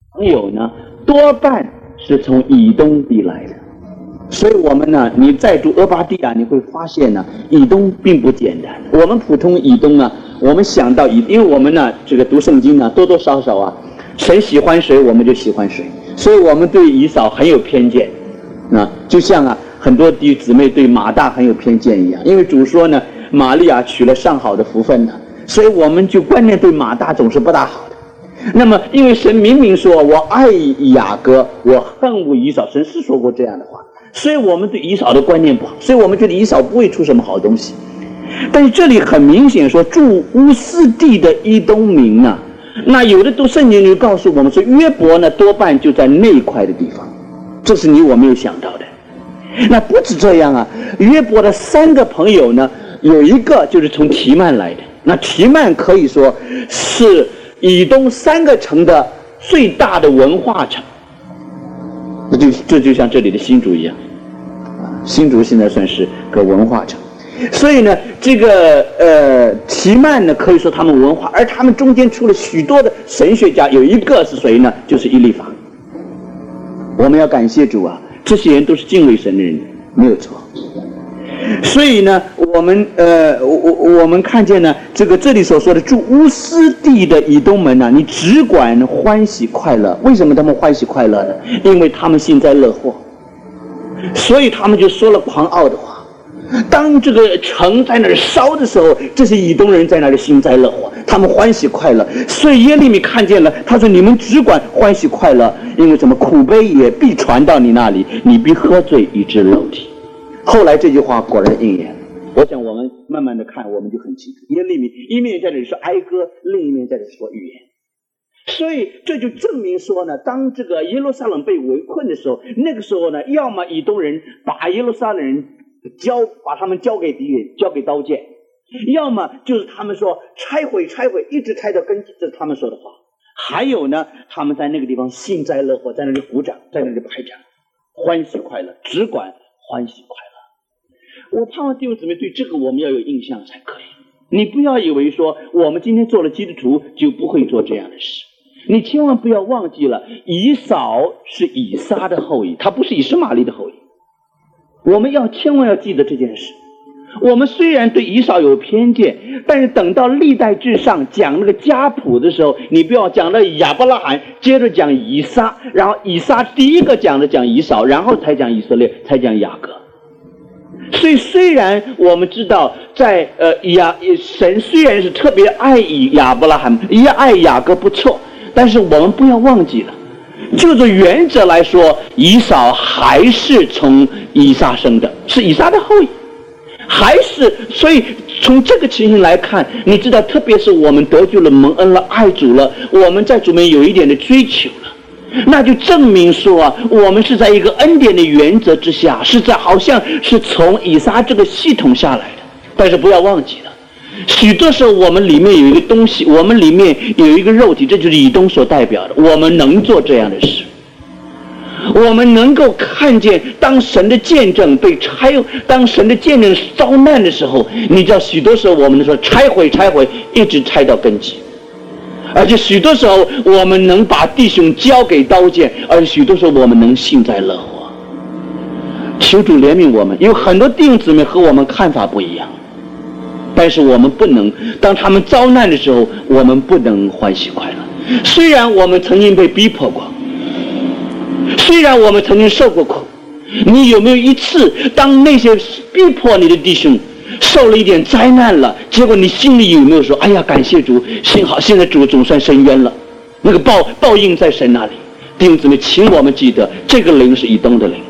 朋友呢，多半是从以东地来的。所以我们呢，你再读俄巴第亚，你会发现呢，以东并不简单。我们普通以东呢，我们想到因为我们呢，这个读圣经呢，多多少少啊，谁喜欢谁，我们就喜欢谁，所以我们对以扫很有偏见。就像啊，很多弟姊妹对马大很有偏见一样，因为主说呢，玛利亚娶了上好的福分呢，所以我们就观念对马大总是不大好的。那么，因为神明明说我爱雅各，我恨恶以扫，神是说过这样的话。所以我们对以扫的观念不好，所以我们觉得以扫不会出什么好东西。但是这里很明显说，住乌斯地的以东民啊，那有的读圣经就告诉我们说，约伯呢多半就在那块的地方，这是你我没有想到的。那不止这样啊，约伯的3个朋友呢，有一个就是从提曼来的。那提曼可以说是以东3个城的最大的文化城。这就像这里的新竹一样，新竹现在算是个文化城，所以呢，这个提曼呢，可以说他们文化，而他们中间出了许多的神学家，有一个是谁呢？就是以利法。我们要感谢主啊，这些人都是敬畏神的人，没有错。所以呢，我们看见呢，这里所说的住乌斯地的以东门呢，你只管欢喜快乐。为什么他们欢喜快乐呢？因为他们幸灾乐祸，所以他们就说了狂傲的话。当这个城在那儿烧的时候，这些以东人在那里幸灾乐祸，他们欢喜快乐。所以耶利米看见了，他说：“你们只管欢喜快乐，因为什么？苦悲也必传到你那里，你必喝醉以致肉体。”后来这句话果然应验。我想我们慢慢的看，我们就很清楚，耶利米一面在这里说哀歌，另一面在这里说预言。所以这就证明说呢，当这个耶路撒冷被围困的时候，那个时候呢，要么以东人把耶路撒冷人把他们交给敌人，交给刀剑，要么就是他们说拆毁，一直拆到根基，这是他们说的话。还有呢，他们在那个地方幸灾乐祸，在那里鼓掌，在那里拍掌，欢喜快乐，只管欢喜快乐。我盼望弟兄姊妹对这个我们要有印象才可以。你不要以为说我们今天做了基督徒就不会做这样的事，你千万不要忘记了，以扫是以撒的后裔，他不是以实玛利的后裔。我们千万要记得这件事。我们虽然对以扫有偏见，但是等到历代志上讲那个家谱的时候，你不要讲到亚伯拉罕，接着讲以撒，然后以撒第一个讲以扫，然后才讲以色列，才讲雅各。所以虽然我们知道在神虽然是特别爱亚伯拉罕，也爱雅各不错，但是我们不要忘记了，就着原则来说，以扫还是从以撒生的，是以撒的后裔，还是。所以从这个情形来看，你知道，特别是我们得救了、蒙恩了、爱主了，我们在主面有一点的追求了，那就证明说啊，我们是在一个恩典的原则之下，好像是从以撒这个系统下来的。但是不要忘记了，许多时候我们里面有一个东西，我们里面有一个肉体，这就是以东所代表的。我们能做这样的事，我们能够看见当神的见证当神的见证遭难的时候，你知道许多时候我们说拆毁，一直拆到根基。而且许多时候我们能把弟兄交给刀剑，而许多时候我们能幸灾乐祸。求主怜悯我们，有很多弟兄姊妹和我们看法不一样，但是我们不能，当他们遭难的时候，我们不能欢喜快乐。虽然我们曾经被逼迫过，虽然我们曾经受过苦，你有没有一次当那些逼迫你的弟兄受了一点灾难了，结果你心里有没有说，哎呀，感谢主，幸好现在主总算伸冤了，那个报应在神那里。弟兄姊妹，请我们记得，这个灵是以东的灵，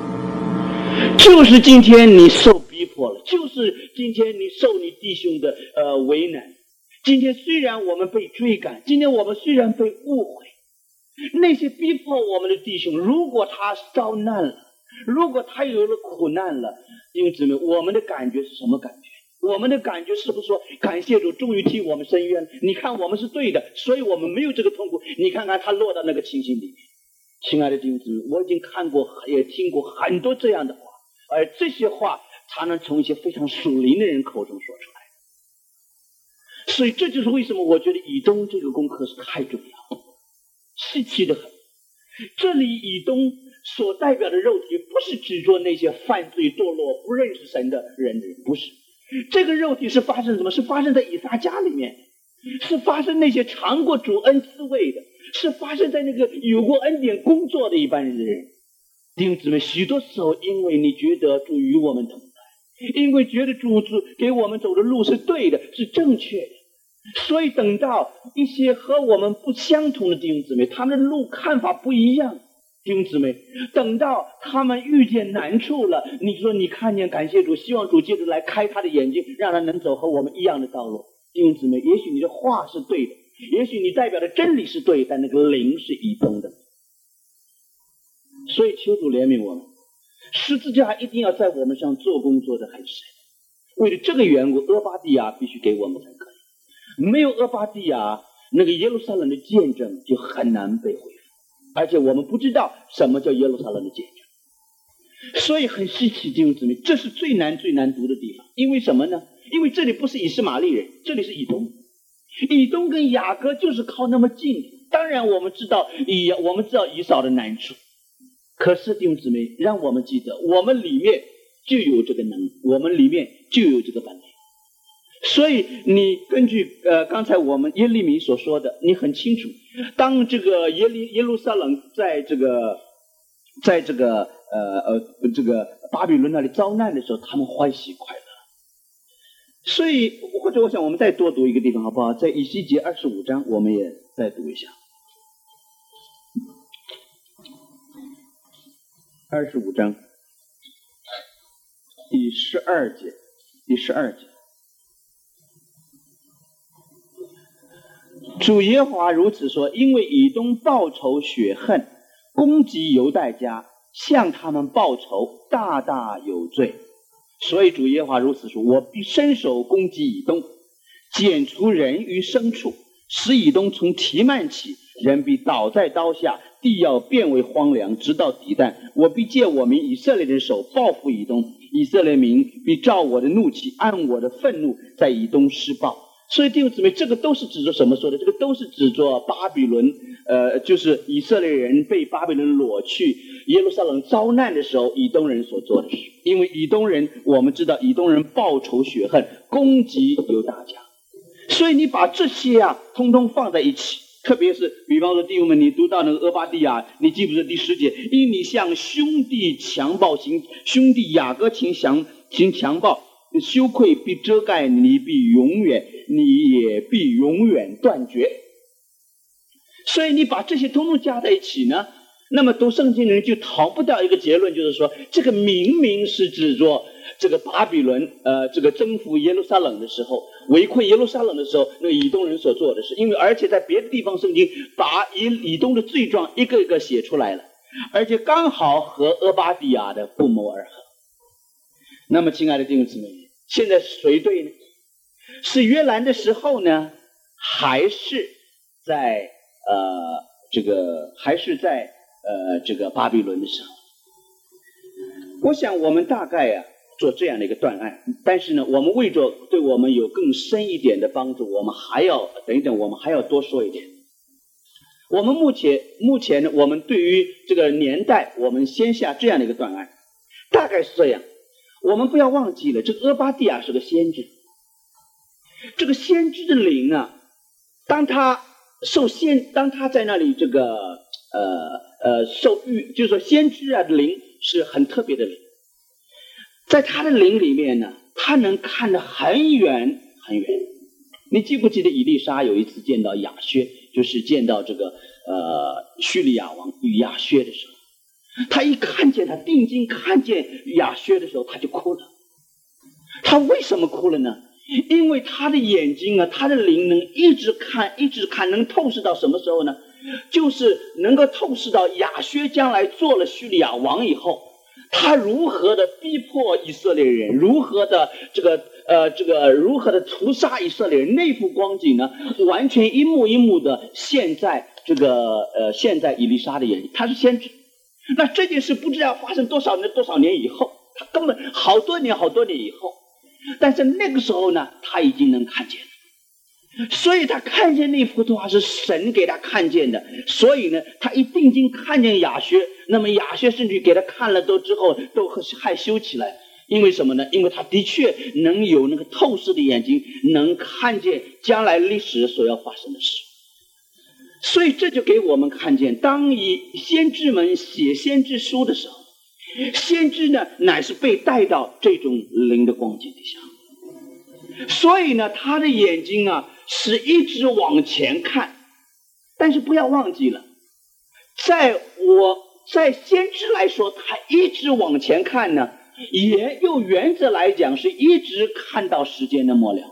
就是今天你受逼迫了，就是今天你受你弟兄的为难，今天虽然我们被追赶，今天我们虽然被误会，那些逼迫我们的弟兄，如果他遭难了，如果他有了苦难了，弟兄姊妹，我们的感觉是什么感觉？我们的感觉是不是说，感谢主终于替我们伸冤了，你看我们是对的，所以我们没有这个痛苦，你看看他落到那个情形里面。亲爱的弟兄姊妹，我已经看过也听过很多这样的话，而这些话才能从一些非常属灵的人口中说出来。所以这就是为什么我觉得以东这个功课是太重要。 稀奇的很。这里以东所代表的肉体，不是指着那些犯罪堕落不认识神的人，不是。这个肉体是发生什么？是发生在以撒家里面，是发生那些尝过主恩滋味的，是发生在那个有过恩典工作的一般人的人。弟兄姊妹，许多时候因为你觉得主与我们同在，因为觉得主给我们走的路是对的，是正确的，所以等到一些和我们不相同的弟兄姊妹，他们的路看法不一样，弟兄姊妹，等到他们遇见难处了，你说你看见感谢主，希望主接着来开他的眼睛，让他能走和我们一样的道路。弟兄姊妹，也许你的话是对的，也许你代表的真理是对，但那个灵是移动的。所以求主怜悯我们，十字架一定要在我们上做工做得很深。为了这个缘故，俄巴底亚必须给我们才可以。没有俄巴底亚，那个耶路撒冷的见证就很难被恢复，而且我们不知道什么叫耶路撒冷的见证，所以很稀奇，弟兄姊妹，这是最难读的地方。因为什么呢？因为这里不是以实玛利人，这里是以东。以东跟雅各就是靠那么近。当然我们知道以扫的难处，可是弟兄姊妹，让我们记得，我们里面就有这个能力，我们里面就有这个本领。所以你根据刚才我们耶利米所说的，你很清楚，当这个耶路撒冷在这个巴比伦那里遭难的时候，他们欢喜快乐。所以或者我想我们再多读一个地方好不好？在以西结25章我们也再读一下。25章第12节，主耶和华如此说：因为以东报仇雪恨，攻击犹大家，向他们报仇，大大有罪。所以主耶和华如此说：我必伸手攻击以东，剪除人于牲畜，使以东从提曼起，人必倒在刀下，地要变为荒凉，直到底旦。我必借我民以色列人手报复以东，以色列民必照我的怒气，按我的愤怒在以东施报。所以弟兄姊妹，这个都是指着什么说的？这个都是指着巴比伦，就是以色列人被巴比伦掳去耶路撒冷遭难的时候，以东人所做的事。因为以东人，我们知道以东人报仇雪恨，攻击犹大家，所以你把这些通通放在一起。特别是比方说弟兄们，你读到那个俄巴底亚，你记不记得第10节？因你向兄弟强暴行，兄弟雅各行强暴，羞愧必遮盖你，你也必永远断绝。所以你把这些通通加在一起呢，那么读圣经的人就逃不掉一个结论，就是说这个明明是指着这个巴比伦这个征服耶路撒冷的时候，围困耶路撒冷的时候，那个以东人所做的事。因为而且在别的地方圣经把以东的罪状一个一个写出来了，而且刚好和俄巴底亚的不谋而合。那么亲爱的弟兄姊妹，现在谁对呢？是约兰的时候呢，还是在这个巴比伦的时候？我想我们大概做这样的一个断案，但是呢，我们为着对我们有更深一点的帮助，我们还要我们还要多说一点。我们目前呢，我们对于这个年代，我们先下这样的一个断案，大概是这样。我们不要忘记了，这个俄巴底亚是个先知，这个先知的灵当他在那里这个受育，就是说先知的灵是很特别的灵，在他的灵里面呢，他能看得很远很远。你记不记得以利沙有一次见到亚薛，就是见到这个叙利亚王与亚薛的时候，他一看见他定睛看见亚薛的时候，他就哭了。他为什么哭了呢？因为他的眼睛他的灵能一直看，能透视到什么时候呢？就是能够透视到亚薛将来做了叙利亚王以后，他如何的逼迫以色列人，如何的如何的屠杀以色列人，那幅光景呢，完全一幕一幕的现在以利沙的眼睛，他是先知。那这件事不知道发生多少年以后，他根本好多年以后，但是那个时候呢，他已经能看见了。 所以他看见那幅图画是神给他看见的，所以呢，他一定睛看见雅薛，那么雅薛甚至给他看了之后都害羞起来，因为什么呢？因为他的确能有那个透视的眼睛，能看见将来历史所要发生的事。所以这就给我们看见，当先知们写先知书的时候，先知呢乃是被带到这种灵的光景底下，所以呢他的眼睛啊是一直往前看。但是不要忘记了，在先知来说，他一直往前看呢，也用原则来讲是一直看到时间的末了。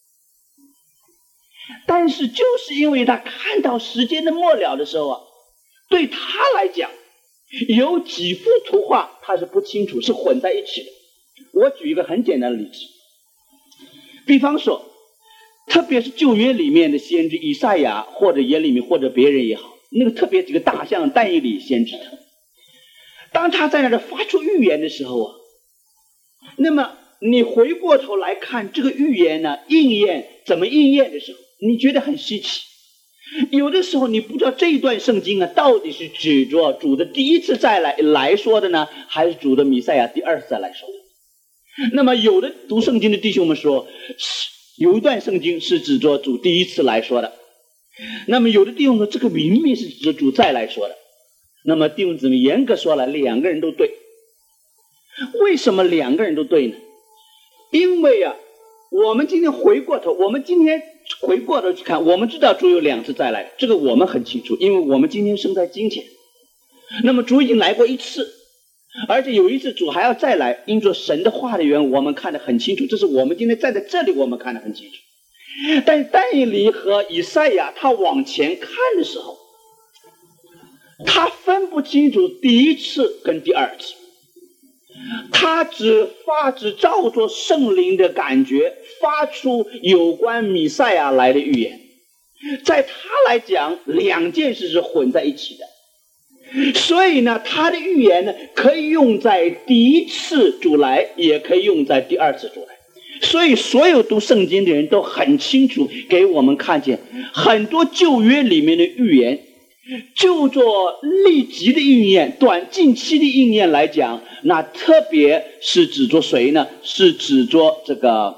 但是就是因为他看到时间的末了的时候啊，对他来讲有几幅图画他是不清楚，是混在一起的。我举一个很简单的例子，比方说特别是旧约里面的先知以赛亚或者耶利米或者别人也好，那个特别几个大像但以理先知的，当他在那里发出预言的时候啊，那么你回过头来看这个预言呢应验怎么应验的时候，你觉得很稀奇。有的时候你不知道这一段圣经啊到底是指着主的第一次再来说的呢，还是主的弥赛亚第二次再来说的。那么有的读圣经的弟兄们说，有一段圣经是指着主第一次来说的，那么有的弟兄说这个明明是指着主再来说的。那么弟兄姊妹，严格说来两个人都对。为什么两个人都对呢？因为啊我们今天回过头去看，我们知道主有两次再来，这个我们很清楚，因为我们今天生在今天。那么主已经来过一次，而且有一次主还要再来，因着神的话的缘故，我们看得很清楚，这是我们今天站在这里我们看得很清楚。但是但以理和以赛亚他往前看的时候，他分不清楚第一次跟第二次，他只照着圣灵的感觉发出有关弥赛亚来的预言。在他来讲，两件事是混在一起的，所以呢他的预言呢可以用在第一次主来，也可以用在第二次主来。所以所有读圣经的人都很清楚给我们看见，很多旧约里面的预言就做立即的应验，近期的应验来讲，那特别是指着谁呢？是指着这个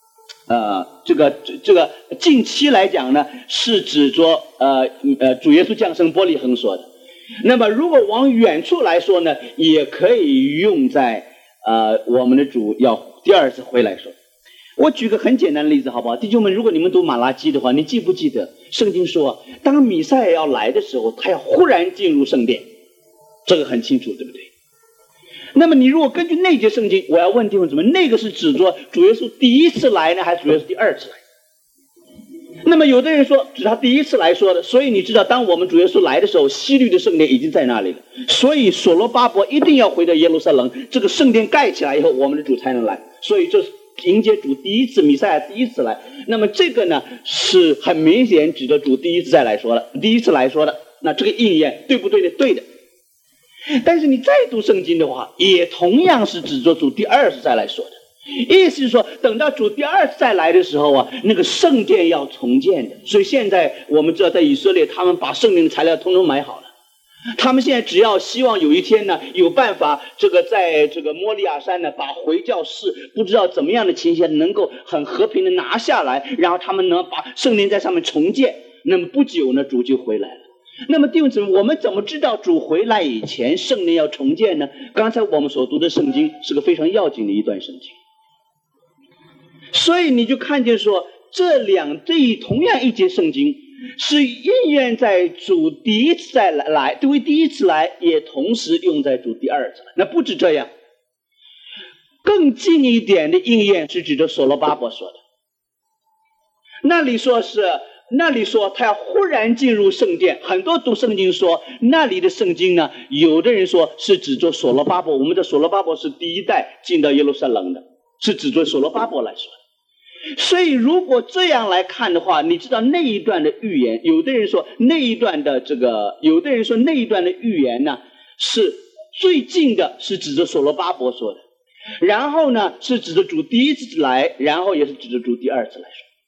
近期来讲呢，是指着主耶稣降生伯利恒说的。那么如果往远处来说呢，也可以用在我们的主要第二次回来说。我举个很简单的例子好不好？弟兄们，如果你们读马拉基的话，你记不记得圣经说当弥赛亚要来的时候，他要忽然进入圣殿，这个很清楚，对不对？那么你如果根据那节圣经，我要问弟兄姊妹，那个是指着主耶稣第一次来呢，还是主耶稣第二次来？那么有的人说指他第一次来说的，所以你知道当我们主耶稣来的时候，希律的圣殿已经在那里了，所以所罗巴伯一定要回到耶路撒冷，这个圣殿盖起来以后，我们的主才能来，所以这是迎接主第一次弥赛亚第一次来。那么这个呢是很明显指着主第一次再来说的，第一次来说的，那这个应验对不对呢？对的。但是你再读圣经的话，也同样是指着主第二次再来说的，意思是说等到主第二次再来的时候啊，那个圣殿要重建的。所以现在我们知道在以色列，他们把圣灵的材料统统买好了，他们现在只要希望有一天呢有办法在这个摩利亚山呢把回教士不知道怎么样的情形能够很和平的拿下来，然后他们能把圣灵在上面重建，那么不久呢主就回来了。那么弟兄姊妹，我们怎么知道主回来以前圣灵要重建呢？刚才我们所读的圣经是个非常要紧的一段圣经，所以你就看见说这同样一节圣经是应验在主第一次再来，对于第一次来，也同时用在主第二次来。那不止这样，更近一点的应验是指着所罗巴伯说的，那里说他要忽然进入圣殿。很多读圣经说那里的圣经呢，有的人说是指着所罗巴伯，我们的所罗巴伯是第一代进到耶路撒冷的，是指着所罗巴伯来说的。所以如果这样来看的话，你知道那一段的预言，有的人说那一段的预言呢是最近的是指着所罗巴伯说的，然后呢是指着主第一次来，然后也是指着主第二次来说。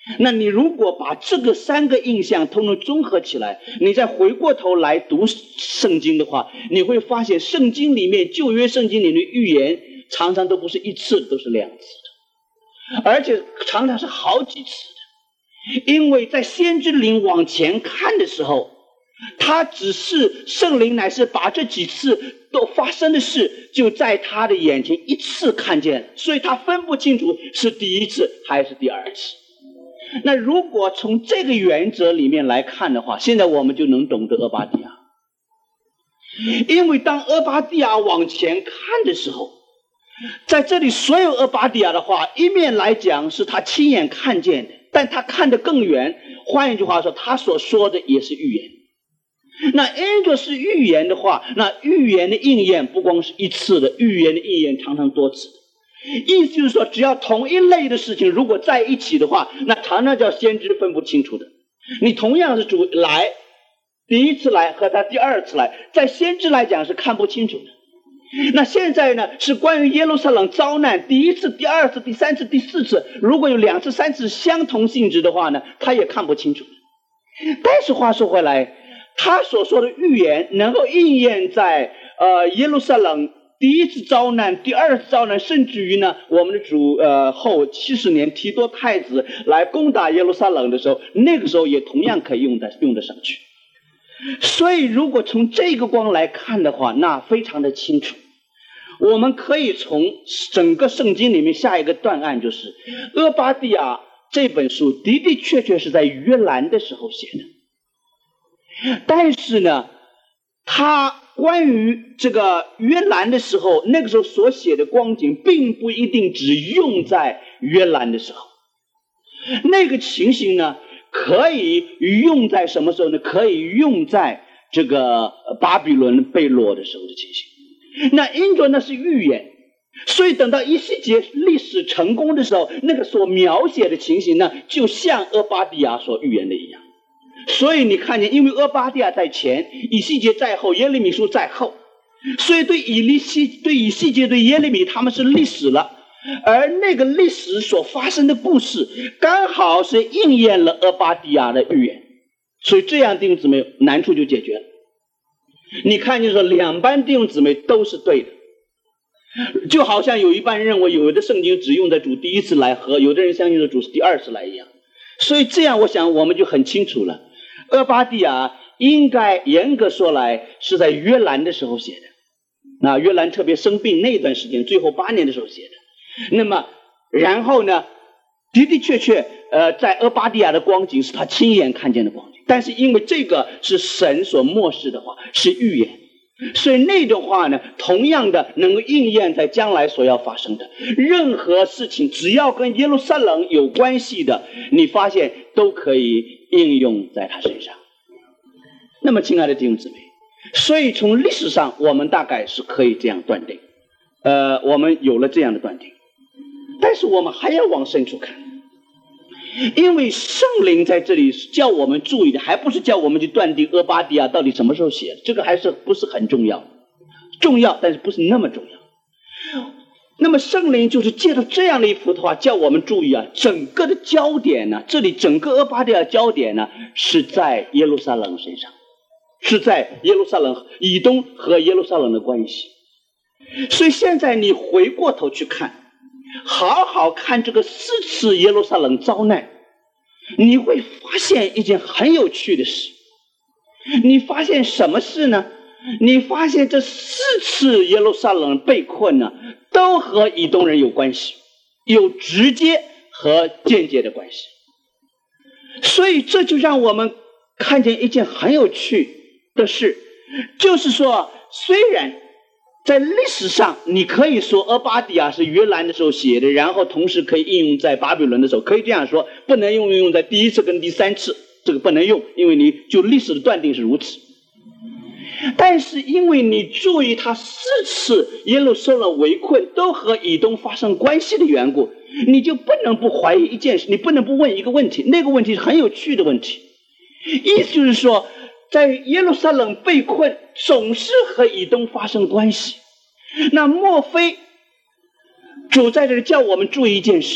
那你如果把这个3个印象通通综合起来，你再回过头来读圣经的话，你会发现圣经里面旧约圣经里面的预言常常都不是1次，都是2次的，而且常常是好几次的。因为在先知灵往前看的时候，他只是圣灵乃是把这几次都发生的事就在他的眼前一次看见了，所以他分不清楚是第1次还是第2次。那如果从这个原则里面来看的话，现在我们就能懂得俄巴底亚。因为当俄巴底亚往前看的时候，在这里所有俄巴底亚的话，一面来讲是他亲眼看见的，但他看得更远，换一句话说，他所说的也是预言。那因着是预言的话，那预言的应验不光是1次的，预言的应验常常多次。意思就是说，只要同一类的事情如果在一起的话，那常常叫先知分不清楚的。你同样是主来，第1次来和他第2次来，在先知来讲是看不清楚的。那现在呢，是关于耶路撒冷遭难，第1次、第2次、第3次、第4次，如果有2次、3次相同性质的话呢，他也看不清楚。但是话说回来，他所说的预言能够应验在耶路撒冷第1次遭难、第2次遭难，甚至于呢，我们的主后70年提多太子来攻打耶路撒冷的时候，那个时候也同样可以用得上去。所以如果从这个光来看的话，那非常的清楚。我们可以从整个圣经里面下一个断案，就是俄巴底亚这本书的的确确是在约兰的时候写的，但是呢，他关于这个约兰的时候，那个时候所写的光景并不一定只用在约兰的时候，那个情形呢可以用在什么时候呢？可以用在这个巴比伦被掳的时候的情形。那因着那是预言，所以等到以西结历史成功的时候，那个所描写的情形呢，就像俄巴底亚所预言的一样。所以你看见，因为俄巴底亚在前，以西结在后，耶利米书在后，所以对以西结、对耶利米他们是历史了，而那个历史所发生的故事刚好是应验了俄巴底亚的预言，所以这样弟兄姊妹难处就解决了。你看见说2班弟兄姊妹都是对的，就好像有一半人认为有的圣经只用在主第1次来，和有的人相信说主是第2次来一样。所以这样我想我们就很清楚了，俄巴底亚应该严格说来是在约兰的时候写的，那约兰特别生病那段时间，最后8年的时候写的。那么然后呢，的的确确在俄巴底亚的光景是他亲眼看见的光景，但是因为这个是神所默示的话，是预言，所以那种话呢同样的能够应验在将来所要发生的任何事情，只要跟耶路撒冷有关系的，你发现都可以应用在他身上。那么亲爱的弟兄姊妹，所以从历史上我们大概是可以这样断定，我们有了这样的断定，但是我们还要往深处看，因为圣灵在这里叫我们注意的，还不是叫我们去断定俄巴底亚到底什么时候写的，这个还是不是很重要，重要但是不是那么重要。那么圣灵就是借着这样的一幅图画叫我们注意啊，整个的焦点呢，这里整个俄巴底亚焦点呢是在耶路撒冷身上，是在耶路撒冷以东和耶路撒冷的关系。所以现在你回过头去看，好好看这个4次耶路撒冷遭难，你会发现一件很有趣的事。你发现什么事呢？你发现这4次耶路撒冷被困呢，都和以东人有关系，有直接和间接的关系。所以这就让我们看见一件很有趣的事，就是说虽然在历史上你可以说俄巴底亚是约兰的时候写的，然后同时可以应用在巴比伦的时候，可以这样说，不能应用在第1次跟第3次，这个不能用，因为你就历史的断定是如此。但是因为你注意他4次耶路撒冷围困都和以东发生关系的缘故，你就不能不怀疑一件事，你不能不问一个问题，那个问题是很有趣的问题。意思就是说，在耶路撒冷被困总是和以东发生关系，那莫非主在这里叫我们注意一件事，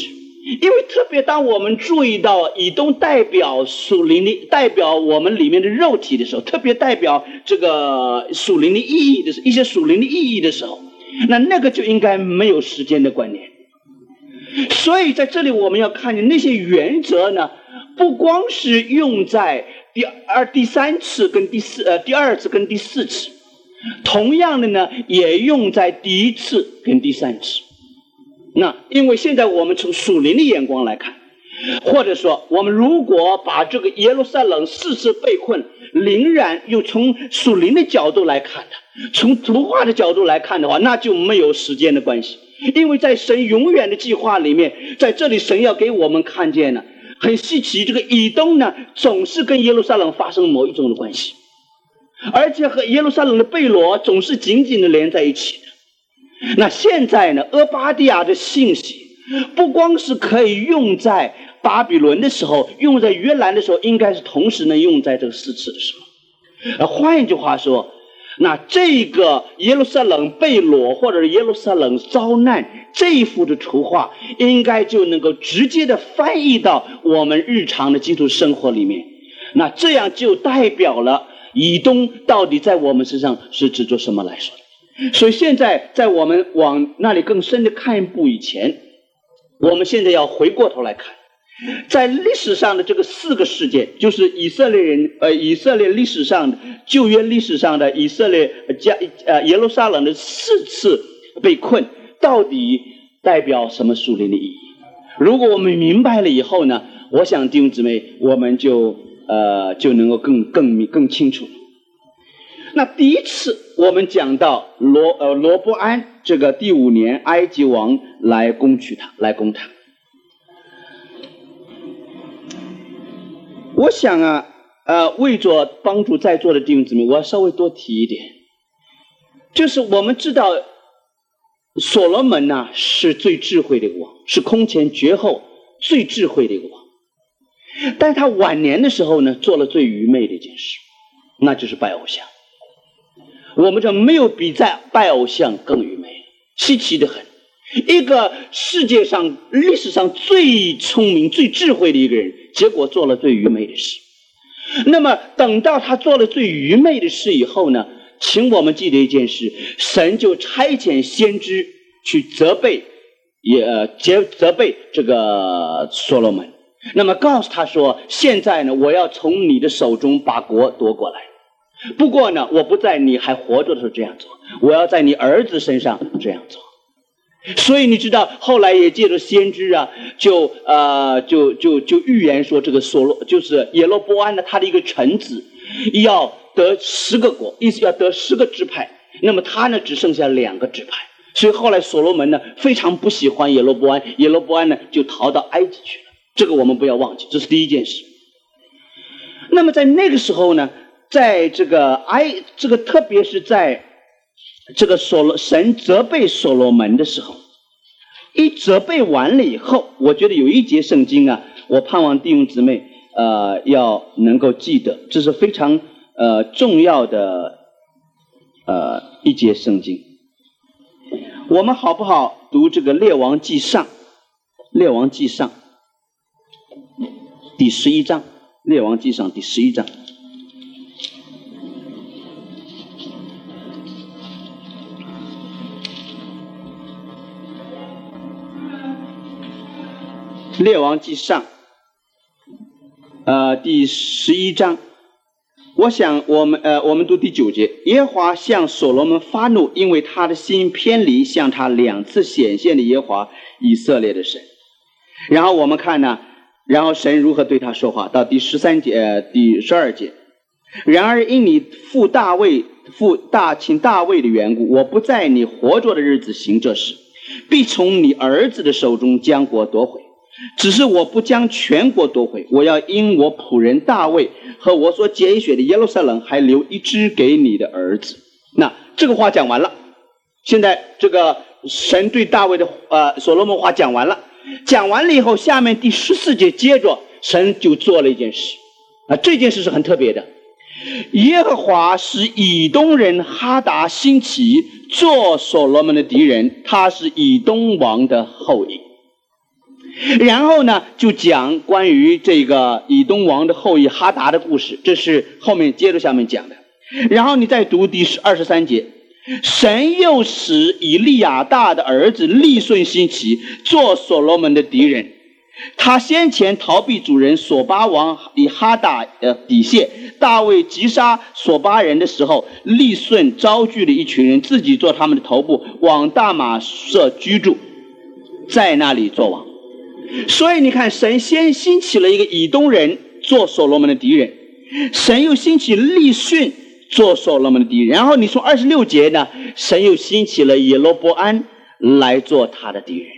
因为特别当我们注意到以东代表属灵的，代表我们里面的肉体的时候，特别代表这个属灵的意义的一些属灵的意义的时候，那个就应该没有时间的观念。所以在这里我们要看见那些原则呢，不光是用在第三次跟第二次跟第四次，同样的呢也用在第一次跟第三次。那因为现在我们从属灵的眼光来看，或者说我们如果把这个耶路撒冷4次被困仍然又从属灵的角度来看的，从图画的角度来看的话，那就没有时间的关系。因为在神永远的计划里面，在这里神要给我们看见呢，很稀奇，这个以东呢总是跟耶路撒冷发生某一种的关系，而且和耶路撒冷的贝罗总是紧紧的连在一起的。那现在呢，俄巴底亚的信息不光是可以用在巴比伦的时候，用在约兰的时候，应该是同时能用在这个4次的时候。换一句话说，那这个耶路撒冷被掳或者是耶路撒冷遭难这一幅的图画，应该就能够直接的翻译到我们日常的基督生活里面。那这样就代表了以东到底在我们身上是指着什么来说的。所以现在在我们往那里更深的看一步以前，我们现在要回过头来看，在历史上的这个4个事件，就是以色列历史上的旧约历史上的以色列耶路撒冷的4次被困，到底代表什么属灵的意义？如果我们明白了以后呢，我想弟兄姊妹，我们就能够更清楚了。那第一次我们讲到罗波安这个第5年埃及王来攻他。我想为着帮助在座的弟兄姊妹，我要稍微多提一点，就是我们知道所罗门呢是最智慧的一个王，是空前绝后最智慧的一个王，但他晚年的时候呢做了最愚昧的一件事，那就是拜偶像。我们这没有比在拜偶像更愚昧，稀奇的很。一个世界上历史上最聪明最智慧的一个人，结果做了最愚昧的事。那么等到他做了最愚昧的事以后呢，请我们记得一件事，神就差遣先知去责备这个所罗门，那么告诉他说，现在呢我要从你的手中把国夺过来，不过呢我不在你还活着的时候这样做，我要在你儿子身上这样做。所以你知道后来也借着先知就预言说，这个就是耶罗波安的他的一个臣子要得10个国，意思要得10个支派，那么他呢只剩下2个支派。所以后来所罗门呢非常不喜欢耶罗波安，耶罗波安呢就逃到埃及去了，这个我们不要忘记，这是第一件事。那么在那个时候呢，在这个特别是在这个神责备所罗门的时候，一责备完了以后，我觉得有一节圣经我盼望弟兄姊妹要能够记得，这是非常重要的一节圣经。我们好不好读这个列王纪上第11章，列王纪上第11章。列王纪上第11章，我想我们读第9节。耶和华向所罗门发怒，因为他的心偏离向他2次显现的耶和华以色列的神。然后我们看然后神如何对他说话，到第13节第12节。然而因你父亲大卫的缘故，我不在你活着的日子行这事，必从你儿子的手中将国夺回。只是我不将全国夺回，我要因我仆人大卫和我所拣选的耶路撒冷还留一支给你的儿子。那这个话讲完了，现在这个神对大卫的所罗门话讲完了，讲完了以后，下面第14节接着神就做了一件事这件事是很特别的。耶和华使以东人哈达兴起做所罗门的敌人，他是以东王的后裔。 然后呢，就讲关于这个以东王的后裔哈达的故事，这是后面接着下面讲的。然后你再读第23节，神又使以利亚大的儿子利顺兴起，做所罗门的敌人。他先前逃避主人所巴王以哈达底谢，大卫击杀所巴人的时候，利顺招聚了一群人，自己做他们的头部，往大马色居住，在那里做王。所以你看，神先兴起了一个以东人做所罗门的敌人，神又兴起利顺做所罗门的敌人，然后你从26节呢，神又兴起了耶罗波安来做他的敌人。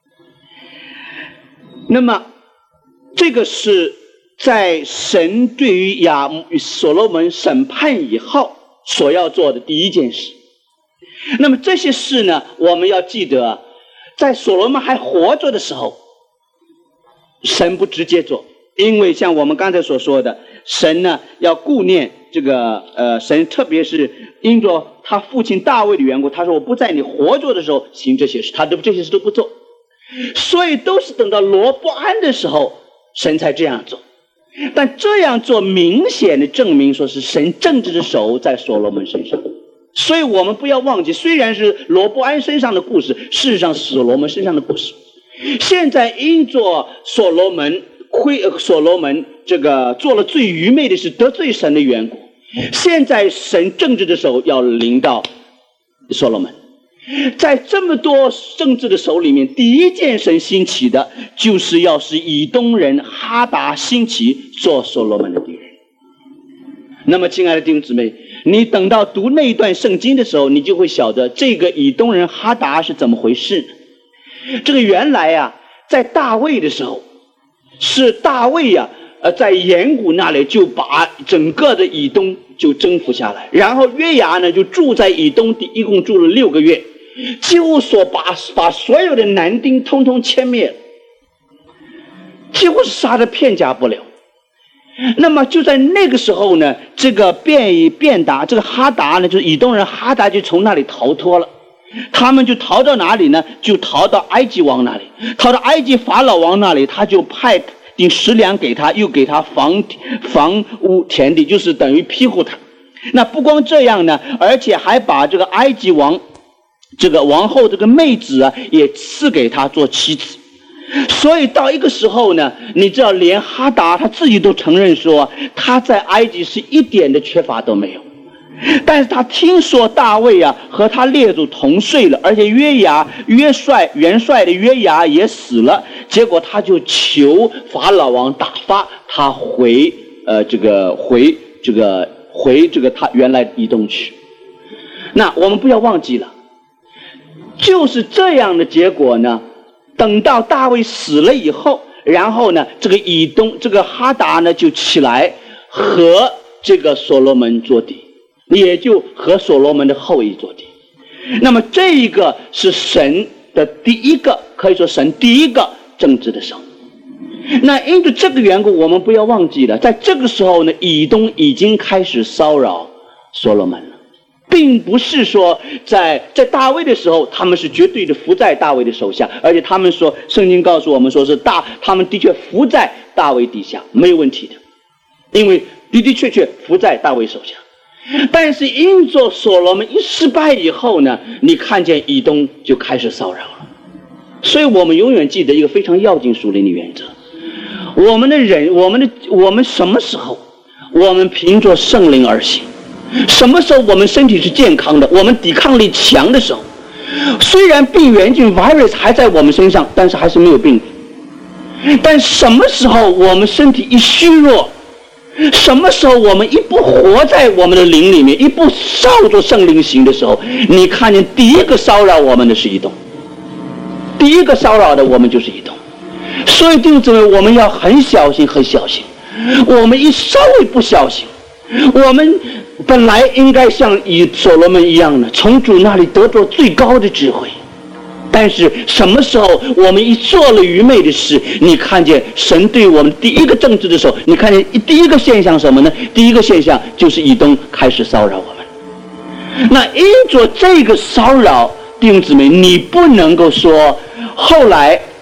那么这个是在神对于所罗门审判以后所要做的第一件事。那么这些事呢，我们要记得，在所罗门还活着的时候，神不直接做，因为像我们刚才所说的，神呢要顾念这个神特别是因着他父亲大卫的缘故，他说我不在你活着的时候行这些事，他这些事都不做。所以都是等到罗波安的时候神才这样做。但这样做明显的证明说是神政治的手在所罗门身上。所以我们不要忘记，虽然是罗波安身上的故事，事实上是所罗门身上的故事。现在因着所罗门这个做了最愚昧的事，得罪神的缘故，现在神政治的手要临到所罗门。在这么多政治的手里面，第一件神兴起的就是要使以东人哈达兴起做所罗门的敌人。那么亲爱的弟兄姊妹，你等到读那一段圣经的时候，你就会晓得这个以东人哈达是怎么回事。这个原来啊，在大卫的时候，是大卫啊在岩谷那里就把整个的以东就征服下来，然后约押呢就住在以东地，一共住了6个月，几乎把所有的男丁通通歼灭了，几乎是杀得片甲不留。那么就在那个时候呢，这个便达这个哈达呢，就是以东人哈达就从那里逃脱了。他们就逃到哪里呢？就逃到埃及王那里，逃到埃及法老王那里，他就派定10两给他，又给他房屋田地，就是等于庇护他。那不光这样呢，而且还把这个埃及王这个王后这个妹子啊，也赐给他做妻子。所以到一个时候呢，你知道连哈达他自己都承认说，他在埃及是一点的缺乏都没有。但是他听说大卫啊和他列祖同睡了，而且元帅的约押也死了，结果他就求法老王打发他回他原来以东去。那我们不要忘记了，就是这样的结果呢，等到大卫死了以后，然后呢这个以东这个哈达呢就起来和这个所罗门作敌，也就和所罗门的后裔作敌。那么这一个是神的第一个，可以说神第一个政治的手。那因着这个缘故，我们不要忘记了，在这个时候呢，以东已经开始骚扰所罗门了，并不是说在大卫的时候他们是绝对的服在大卫的手下，而且他们说圣经告诉我们说是他们的确服在大卫底下，没有问题的，因为的确服在大卫手下。但是因着所罗门一失败以后呢，你看见以东就开始骚扰了。所以我们永远记得一个非常要紧属灵的原则，我们什么时候我们凭着圣灵而行，什么时候我们身体是健康的，我们抵抗力强的时候，虽然病原菌 virus 还在我们身上，但是还是没有病。但什么时候我们身体一虚弱，什么时候我们一不活在我们的灵里面，一不照着圣灵行的时候，你看见第一个骚扰我们的是以东，第一个骚扰的我们就是以东。所以弟兄姊妹，我们要很小心很小心，我们一稍微不小心，我们本来应该像以所罗门一样的从主那里得着最高的智慧，但是什么时候我们一做了愚昧的事，你看见神对我们第一个政治的时候，你看见第一个现象什么呢？第一个现象就是以东开始骚扰我们。那因着这个骚扰，弟兄姊妹，你不能够说后来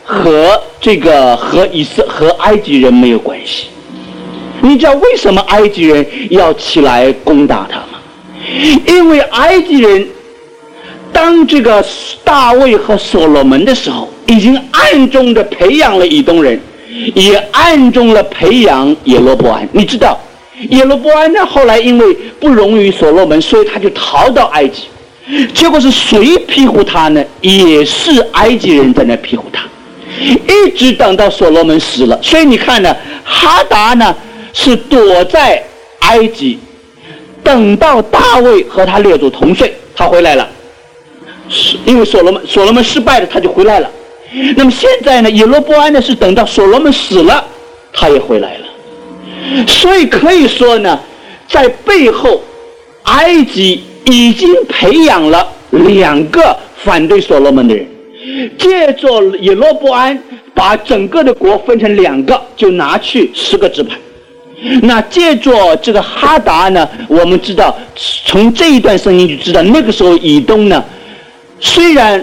和埃及人没有关系。你知道为什么埃及人要起来攻打他吗？因为埃及人当这个大卫和所罗门的时候，已经暗中的培养了以东人，也暗中的培养耶罗波安。你知道耶罗波安呢，后来因为不容于所罗门，所以他就逃到埃及。结果是谁庇护他呢？也是埃及人在那庇护他，一直等到所罗门死了。所以你看呢，哈达呢是躲在埃及，等到大卫和他列祖同岁，他回来了。因为所罗门失败了，他就回来了。那么现在呢，耶罗波安呢是等到所罗门死了，他也回来了。所以可以说呢，在背后，埃及已经培养了2个反对所罗门的人，借着耶罗波安把整个的国分成2个，就拿去10个支派。那借着这个哈达呢，我们知道从这一段圣经就知道，那个时候以东呢，虽然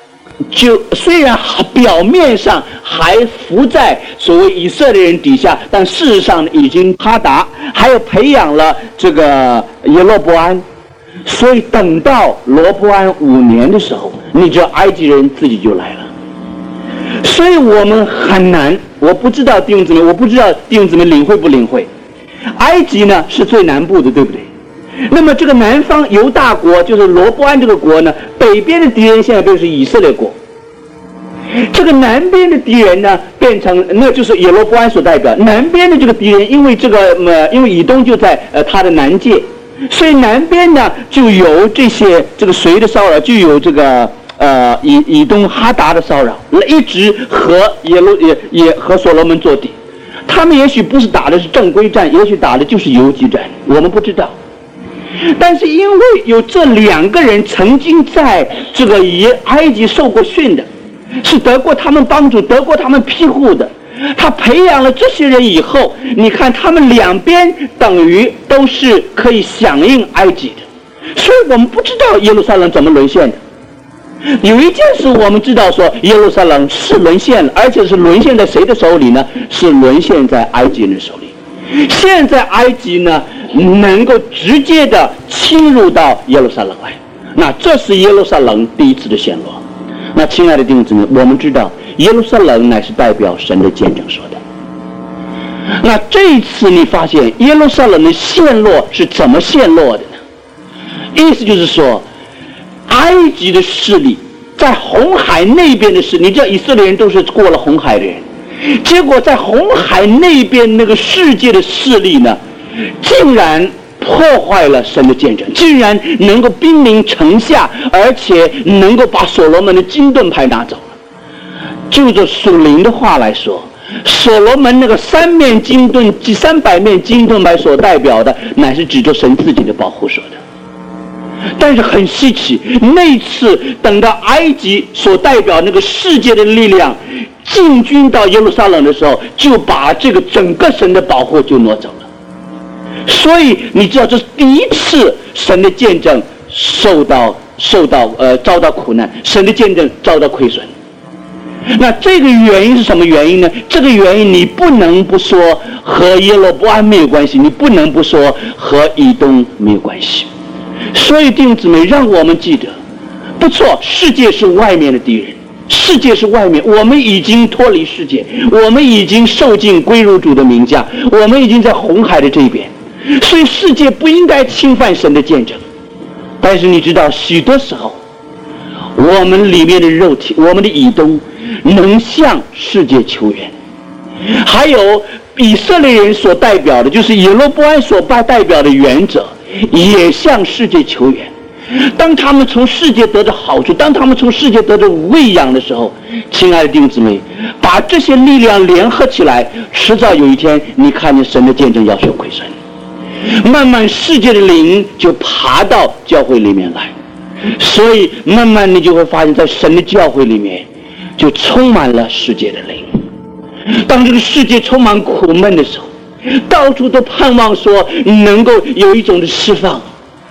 表面上还服在所谓以色列人底下，但事实上已经哈达还有培养了这个耶罗波安。所以等到罗波安5年的时候，你知道埃及人自己就来了。所以我们很难，我不知道弟兄姊妹领会不领会？埃及呢是最南部的，对不对？那么这个南方犹大国，就是罗波安这个国呢，北边的敌人现在就是以色列国。这个南边的敌人呢，变成那就是耶罗波安所代表。南边的这个敌人，因为以东就在他的南界。所以南边呢就有这个谁的骚扰，就有这个以东哈达的骚扰，一直和和所罗门作敌。他们也许不是打的是正规战，也许打的就是游击战，我们不知道。但是因为有这2个人曾经在这个埃及受过训的，是得过他们帮助，得过他们庇护的。他培养了这些人以后，你看他们2边等于都是可以响应埃及的。所以我们不知道耶路撒冷怎么沦陷的。有一件事我们知道，说耶路撒冷是沦陷了，而且是沦陷在谁的手里呢？是沦陷在埃及人的手里。现在埃及呢能够直接的侵入到耶路撒冷来，那这是耶路撒冷第一次的陷落。那亲爱的弟兄姊妹，我们知道耶路撒冷乃是代表神的见证说的。那这一次你发现耶路撒冷的陷落是怎么陷落的呢？意思就是说，埃及的势力在红海那边的势力，你知道以色列人都是过了红海的人，结果在红海那边那个世界的势力呢，竟然破坏了神的见证，竟然能够兵临城下，而且能够把所罗门的金盾牌拿走了。就着属灵的话来说，所罗门那个300面金盾牌所代表的，乃是指着神自己的保护说的。但是很稀奇，那次等到埃及所代表那个世界的力量进军到耶路撒冷的时候，就把这个整个神的保护就挪走了。所以你知道，这是第一次神的见证遭到苦难，神的见证遭到亏损。那这个原因是什么原因呢？这个原因你不能不说和耶罗波安没有关系，你不能不说和以东没有关系。所以弟兄姊妹，让我们记得，不错，世界是外面的敌人，世界是外面，我们已经脱离世界，我们已经受尽归入主的名下，我们已经在红海的这一边，所以世界不应该侵犯神的见证。但是你知道，许多时候我们里面的肉体，我们的以东能向世界求援，还有以色列人所代表的，就是耶罗波安所代表的原则，也向世界求援。当他们从世界得着好处，当他们从世界得着喂养的时候，亲爱的弟兄姊妹，把这些力量联合起来，迟早有一天你看见神的见证要受亏损，慢慢世界的灵就爬到教会里面来，所以慢慢你就会发现，在神的教会里面就充满了世界的灵。当这个世界充满苦闷的时候，到处都盼望说能够有一种的释放，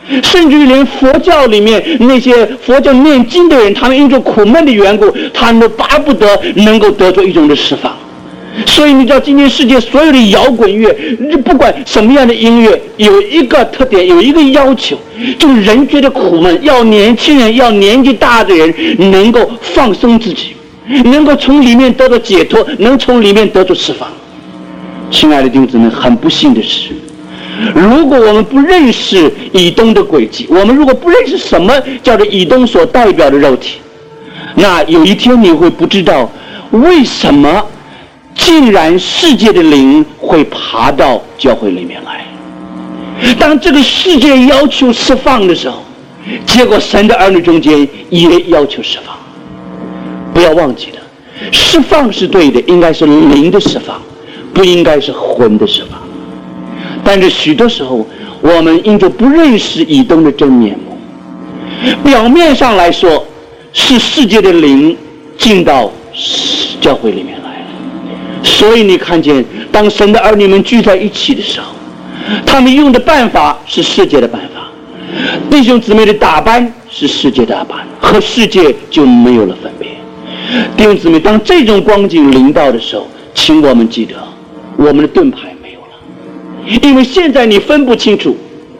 甚至于连佛教里面那些佛教念经的人，他们因着苦闷的缘故，他们都巴不得能够得着一种的释放。所以你知道今天世界所有的摇滚乐，不管什么样的音乐，有一个特点，有一个要求，就是人觉得苦闷，要年轻人，要年纪大的人能够放松自己，能够从里面得到解脱，能从里面得到释放。亲爱的弟兄姊妹，很不幸的是，如果我们不认识以东的轨迹，我们如果不认识什么叫做以东所代表的肉体，那有一天你会不知道为什么竟然世界的灵会爬到教会里面来。当这个世界要求释放的时候，结果神的儿女中间也要求释放。不要忘记了，释放是对的，应该是灵的释放，不应该是魂的释放。但是许多时候我们因着不认识以东的真面目，表面上来说是世界的灵进到教会里面来了。所以你看见当神的儿女们聚在一起的时候，他们用的办法是世界的办法，弟兄姊妹的打扮是世界的打扮，和世界就没有了分别。弟兄姊妹，当这种光景临到的时候，请我们记得我们的盾牌没有了，因为现在你分不清楚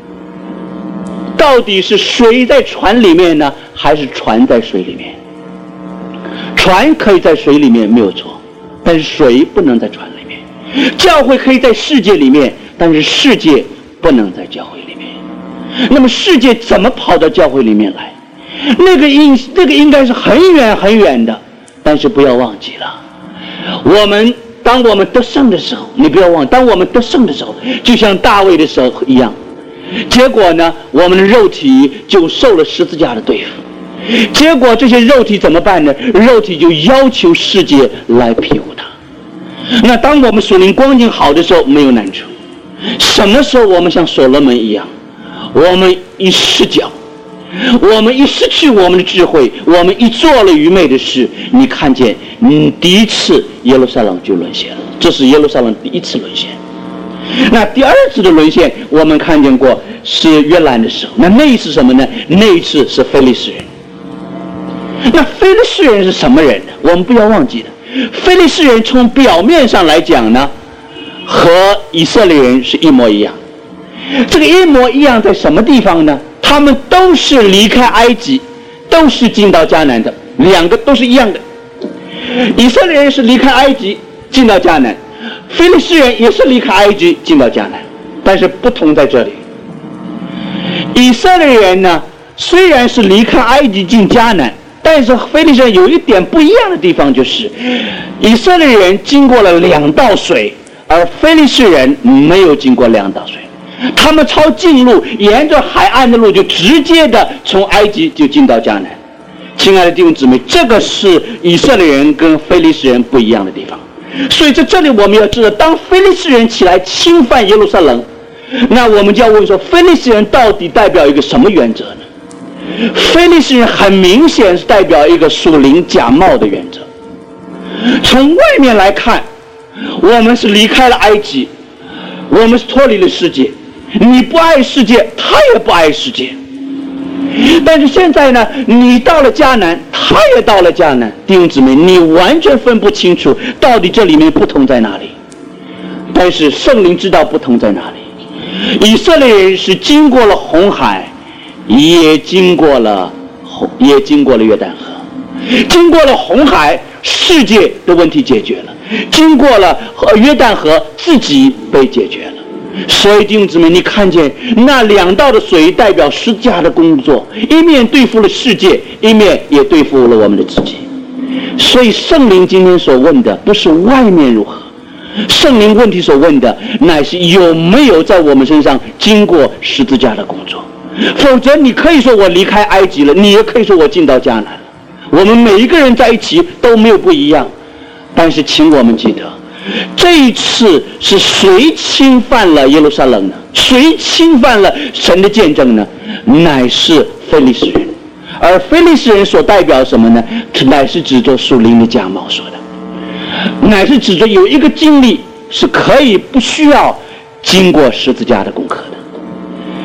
到底是水在船里面呢，还是船在水里面。船可以在水里面没有错，但是水不能在船里面。教会可以在世界里面，但是世界不能在教会里面。那么世界怎么跑到教会里面来？那个应该是很远很远的。但是不要忘记了，当我们得胜的时候，你不要忘，当我们得胜的时候，就像大卫的时候一样，结果呢，我们的肉体就受了十字架的对付。结果这些肉体怎么办呢？肉体就要求世界来庇护它。那当我们属灵光景好的时候，没有难处。什么时候我们像所罗门一样，我们一失脚，我们一失去我们的智慧，我们一做了愚昧的事，你看见第一次耶路撒冷就沦陷了。这是耶路撒冷第一次沦陷。那第二次的沦陷我们看见过是约兰的时候，那一次什么呢？那一次是非利士人。那非利士人是什么人呢？我们不要忘记了，非利士人从表面上来讲呢，和以色列人是一模一样。这个一模一样在什么地方呢？他们都是离开埃及，都是进到迦南的，两个都是一样的。以色列人是离开埃及进到迦南，非利士人也是离开埃及进到迦南，但是不同在这里。以色列人呢，虽然是离开埃及进迦南，但是非利士人有一点不一样的地方，就是以色列人经过了两道水，而非利士人没有经过两道水。他们抄近路，沿着海岸的路，就直接的从埃及就进到迦南。亲爱的弟兄姊妹，这个是以色列人跟非利士人不一样的地方。所以在这里我们要知道，当非利士人起来侵犯耶路撒冷，那我们就要问说，非利士人到底代表一个什么原则呢？非利士人很明显是代表一个属灵假冒的原则。从外面来看，我们是离开了埃及，我们是脱离了世界，你不爱世界，他也不爱世界。但是现在呢，你到了迦南，他也到了迦南，弟兄姊妹，你完全分不清楚到底这里面不同在哪里。但是圣灵知道不同在哪里。以色列人是经过了红海，也经过了约旦河。经过了红海，世界的问题解决了；经过了约旦河，自己被解决了。所以弟兄姊妹，你看见那两道的水代表十字架的工作，一面对付了世界，一面也对付了我们的自己。所以圣灵今天所问的不是外面如何，圣灵问题所问的乃是有没有在我们身上经过十字架的工作。否则你可以说我离开埃及了，你也可以说我进到迦南了，我们每一个人在一起都没有不一样。但是请我们记得，这一次是谁侵犯了耶路撒冷呢？谁侵犯了神的见证呢？乃是非利士人。而非利士人所代表什么呢？乃是指着属灵的假冒说的，乃是指着有一个经历是可以不需要经过十字架的功课的。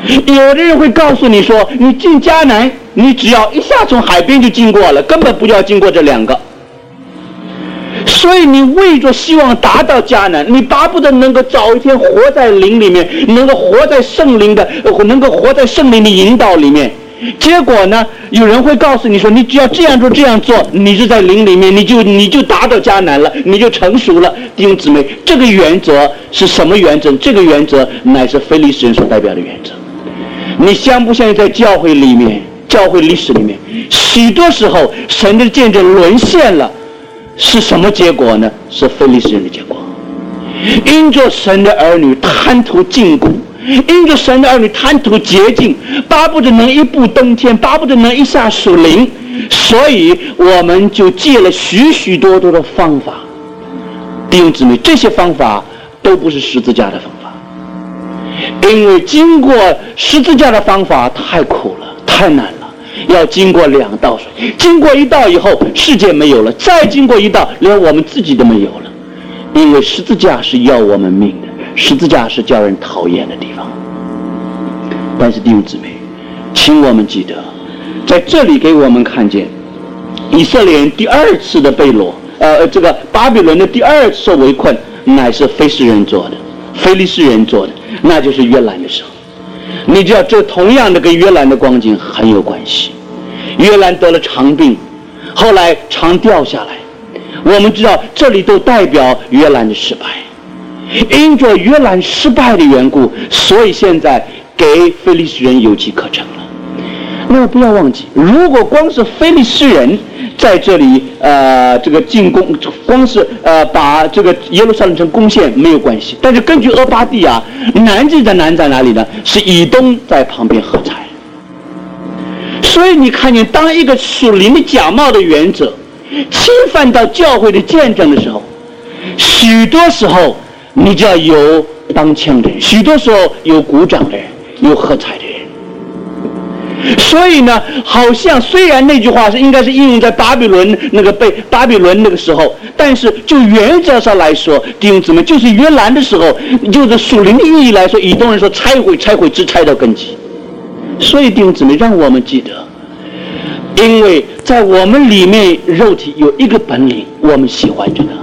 有的人会告诉你说，你进迦南，你只要一下从海边就经过了，根本不要经过这2个。所以你为着希望达到迦南，你巴不得能够早一天活在灵里面，能够活在圣灵的引导里面。结果呢，有人会告诉你说，你只要这样做这样做，你是在灵里面，你就达到迦南了，你就成熟了。弟兄姊妹，这个原则是什么原则？这个原则乃是非利士人所代表的原则。你相不相信在教会里面，教会历史里面，许多时候神的见证沦陷了，是什么结果呢？是非利士人的结果。因着神的儿女贪图禁锢，因着神的儿女贪图洁净，巴不得能一步登天，巴不得能一下属灵，所以我们就借了许许多多的方法。弟兄姊妹，这些方法都不是十字架的方法，因为经过十字架的方法太苦了，太难了，要经过2道水，经过1道以后，世界没有了，再经过1道，连我们自己都没有了。因为十字架是要我们命的，十字架是叫人讨厌的地方。但是弟兄姊妹，请我们记得，在这里给我们看见以色列人第2次的被掳，这个巴比伦的第2次受围困，乃是非利士人做的，那就是约兰的时候。你知道，这同样的跟约兰的光景很有关系。约兰得了肠病，后来肠掉下来。我们知道这里都代表约兰的失败，因着约兰失败的缘故，所以现在给非利士人有机可乘了。那么不要忘记，如果光是非利士人在这里这个进攻，光是把这个耶路撒冷城攻陷没有关系。但是根据俄巴第亚，难在哪里呢？是以东在旁边喝彩。所以你看见，当一个属灵的假冒的原则侵犯到教会的见证的时候，许多时候你就要有当枪的人，许多时候有鼓掌的人，有喝彩的人。所以呢，好像虽然那句话应该是应用在巴比伦那个时候，但是就原则上来说，弟兄姊妹，就是约兰的时候，就是属灵的意义来说，以东人说拆毁直拆到根基。所以弟兄姊妹，让我们记得，因为在我们里面肉体有一个本领，我们喜欢这个，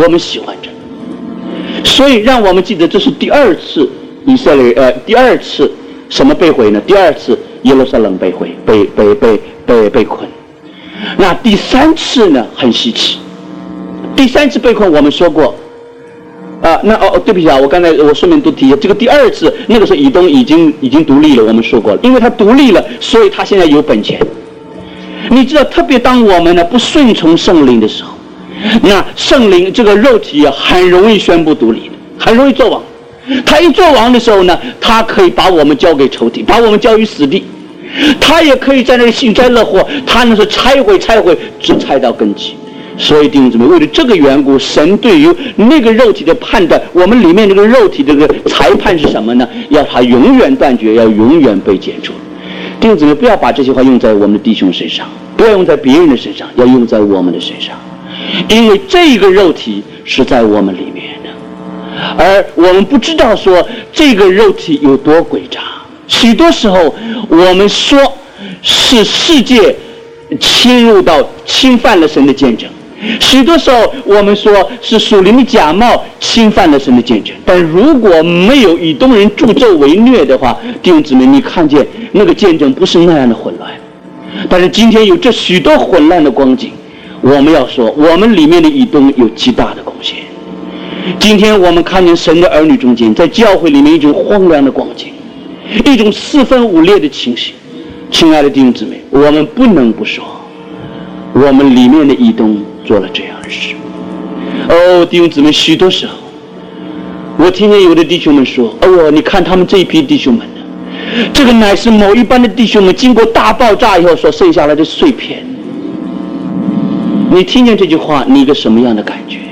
所以让我们记得，这是第2次以色列第2次什么被毁呢？第2次耶路撒冷被毁，被困。那第3次呢，很稀奇。第3次被困我们说过对不起啊，我顺便都提这个第2次，那个时候以东已经独立了，我们说过了，因为他独立了，所以他现在有本钱。你知道，特别当我们呢不顺从圣灵的时候，那圣灵这个肉体很容易宣布独立的，很容易做王。他一做王的时候呢，他可以把我们交给仇敌，把我们交于死地。他也可以在那里幸灾乐祸，他那是拆毁，直拆到根基。所以弟兄姊妹，为了这个缘故，神对于那个肉体的判断，我们里面这个肉体这个裁判是什么呢？要他永远断绝，要永远被剪除。弟兄姊妹，不要把这些话用在我们的弟兄身上，不要用在别人的身上，要用在我们的身上，因为这个肉体是在我们里面的，而我们不知道说这个肉体有多诡诈。许多时候我们说是世界侵犯了神的见证，许多时候我们说是属灵的假冒侵犯了神的见证。但如果没有以东人助纣为虐的话，弟兄姊妹，你看见那个见证不是那样的混乱。但是今天有这许多混乱的光景，我们要说我们里面的以东有极大的贡献。今天我们看见神的儿女中间，在教会里面一种荒凉的光景，一种四分五裂的情形。亲爱的弟兄姊妹，我们不能不说我们里面的以东做了这样的事。弟兄姊妹，许多时候我听见有的弟兄们说，你看他们这一批弟兄们呢，这个乃是某一班的弟兄们经过大爆炸以后所剩下来的碎片。你听见这句话，你一个什么样的感觉？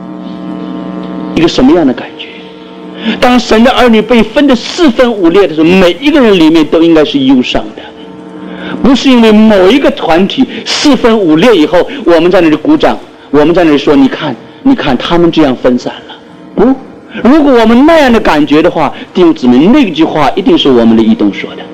当神的儿女被分得四分五裂的时候，每一个人里面都应该是忧伤的，不是因为某一个团体四分五裂以后，我们在那里鼓掌，我们在那里说你看他们这样分散了。不， 如果我们那样的感觉的话，弟兄姊妹，那句话一定是我们的以东说的。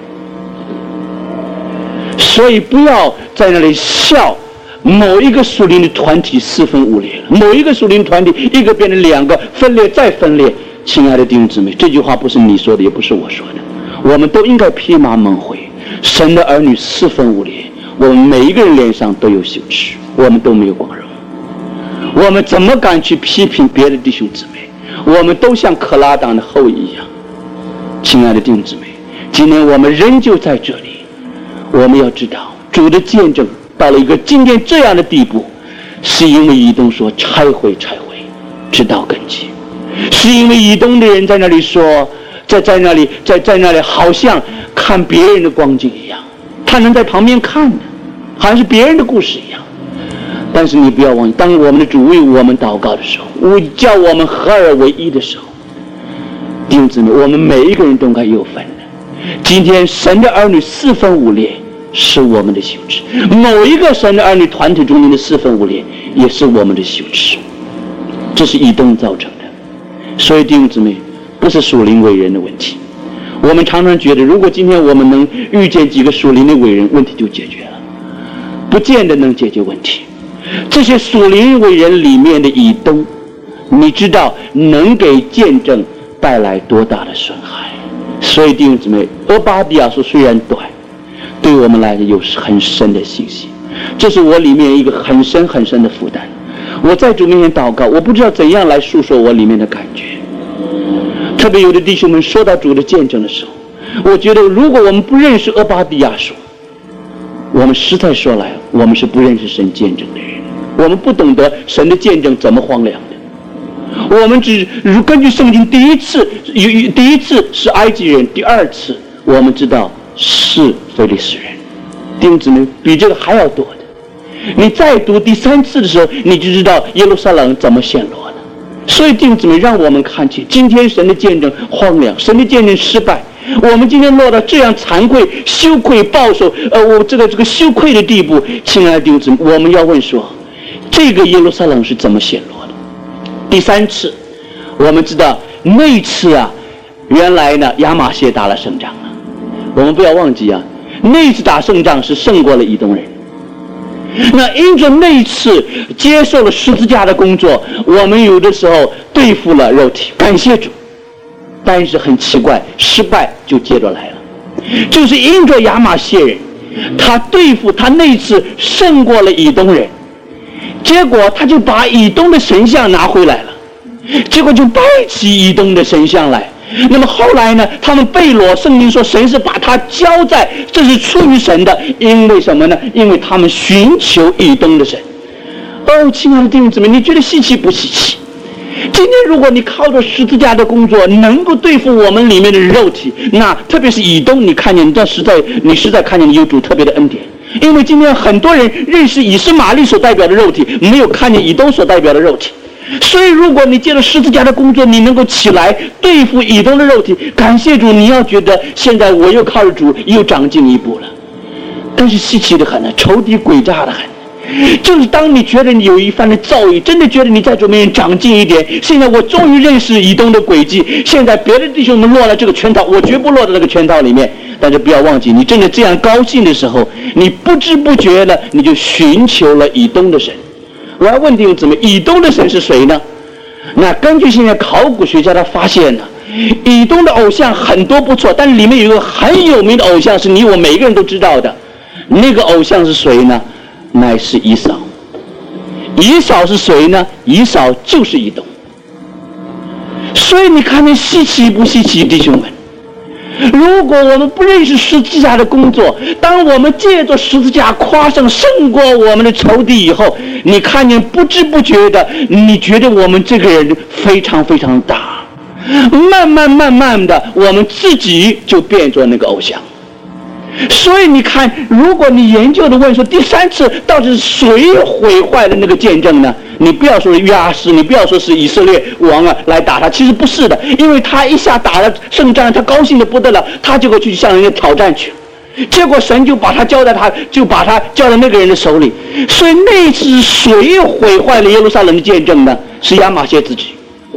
所以不要在那里笑某一个属灵的团体四分五裂了，某一个属灵团体一个变成两个，分裂再分裂。亲爱的弟兄姊妹，这句话不是你说的，也不是我说的，我们都应该披麻蒙灰。神的儿女四分五裂，我们每一个人脸上都有羞耻，我们都没有光荣。我们怎么敢去批评别的弟兄姊妹？我们都像可拉党的后裔一样。亲爱的弟兄姊妹，今天我们仍旧在这里。我们要知道，主的见证到了一个今天这样的地步，是因为以东说拆毁拆毁，直到根基。是因为以东的人在那里说，在那里好像看别人的光景一样，他能在旁边看的，好像是别人的故事一样。但是你不要忘记，当我们的主为我们祷告的时候，叫我们合而为一的时候，弟兄姊妹，我们每一个人都该有份的。今天神的儿女四分五裂是我们的羞耻，某一个神的儿女团体中间的四分五裂也是我们的羞耻，这是以东造成的。所以弟兄姊妹，不是属灵伟人的问题。我们常常觉得，如果今天我们能遇见几个属灵的伟人，问题就解决了，不见得能解决问题。这些属灵伟人里面的以东，你知道能给见证带来多大的损害？所以弟兄姊妹，俄巴底亚书虽然短，对我们来说有很深的信息，这是我里面一个很深很深的负担。我在主面前祷告，我不知道怎样来诉说我里面的感觉。特别有的弟兄们说到主的见证的时候，我觉得如果我们不认识俄巴底亚书，我们实在说来，我们是不认识神见证的人，我们不懂得神的见证怎么荒凉的。我们只根据圣经，第一次是埃及人，第二次我们知道是非利士人。弟兄姊妹，比这个还要多的。你再读第三次的时候，你就知道耶路撒冷怎么陷落的。所以弟兄姊妹，让我们看见今天神的见证荒凉，神的见证失败。我们今天落到这样惭愧、羞愧、报仇，这个羞愧的地步。亲爱的弟兄姊妹，我们要问说，这个耶路撒冷是怎么陷落的？第三次，我们知道那一次啊，原来呢亚玛谢打了胜仗了。我们不要忘记啊，那一次打胜仗是胜过了以东人。那因着那一次接受了十字架的工作，我们有的时候对付了肉体，感谢主。但是很奇怪，失败就接着来了，就是因着亚玛谢人，他对付他那次胜过了以东人，结果他就把以东的神像拿回来了，结果就拜起以东的神像来。那么后来呢，他们被掳，圣经说神是把他交在，这是出于神的，因为什么呢？因为他们寻求以东的神。哦，亲爱的弟兄姊妹，你觉得稀奇不稀奇？今天如果你靠着十字架的工作能够对付我们里面的肉体，那特别是以东，你看见你实在看见有主特别的恩典。因为今天很多人认识以实玛利所代表的肉体，没有看见以东所代表的肉体。所以如果你借着十字架的工作，你能够起来对付以东的肉体，感谢主，你要觉得现在我又靠着主又长进一步了。但是稀奇的很呢，仇敌诡诈的很，就是当你觉得你有一番的造诣，真的觉得你在主面前长进一点，现在我终于认识以东的诡计，现在别的弟兄们落了这个圈套，我绝不落到这个圈套里面。但是不要忘记，你真的这样高兴的时候，你不知不觉的你就寻求了以东的神。我要问弟兄姊妹，以东的神是谁呢？那根据现在考古学家的发现呢，以东的偶像很多不错，但是里面有一个很有名的偶像是你我每一个人都知道的，那个偶像是谁呢？乃是以扫。以扫是谁呢？以扫就是以东。所以你看那稀奇不稀奇，弟兄们？如果我们不认识十字架的工作，当我们借着十字架夸胜胜过我们的仇敌以后，你看见不知不觉的，你觉得我们这个人非常非常大，慢慢的，我们自己就变作那个偶像。所以你看，如果你研究的问说第三次到底是谁毁坏了那个见证呢？你不要说约阿施，你不要说是以色列王啊来打他，其实不是的，因为他一下打了胜仗，他高兴的不得了，他就会去向人家挑战去，结果神就把他交在那个人的手里。所以那次谁毁坏了耶路撒冷的见证呢？是亚玛谢自己。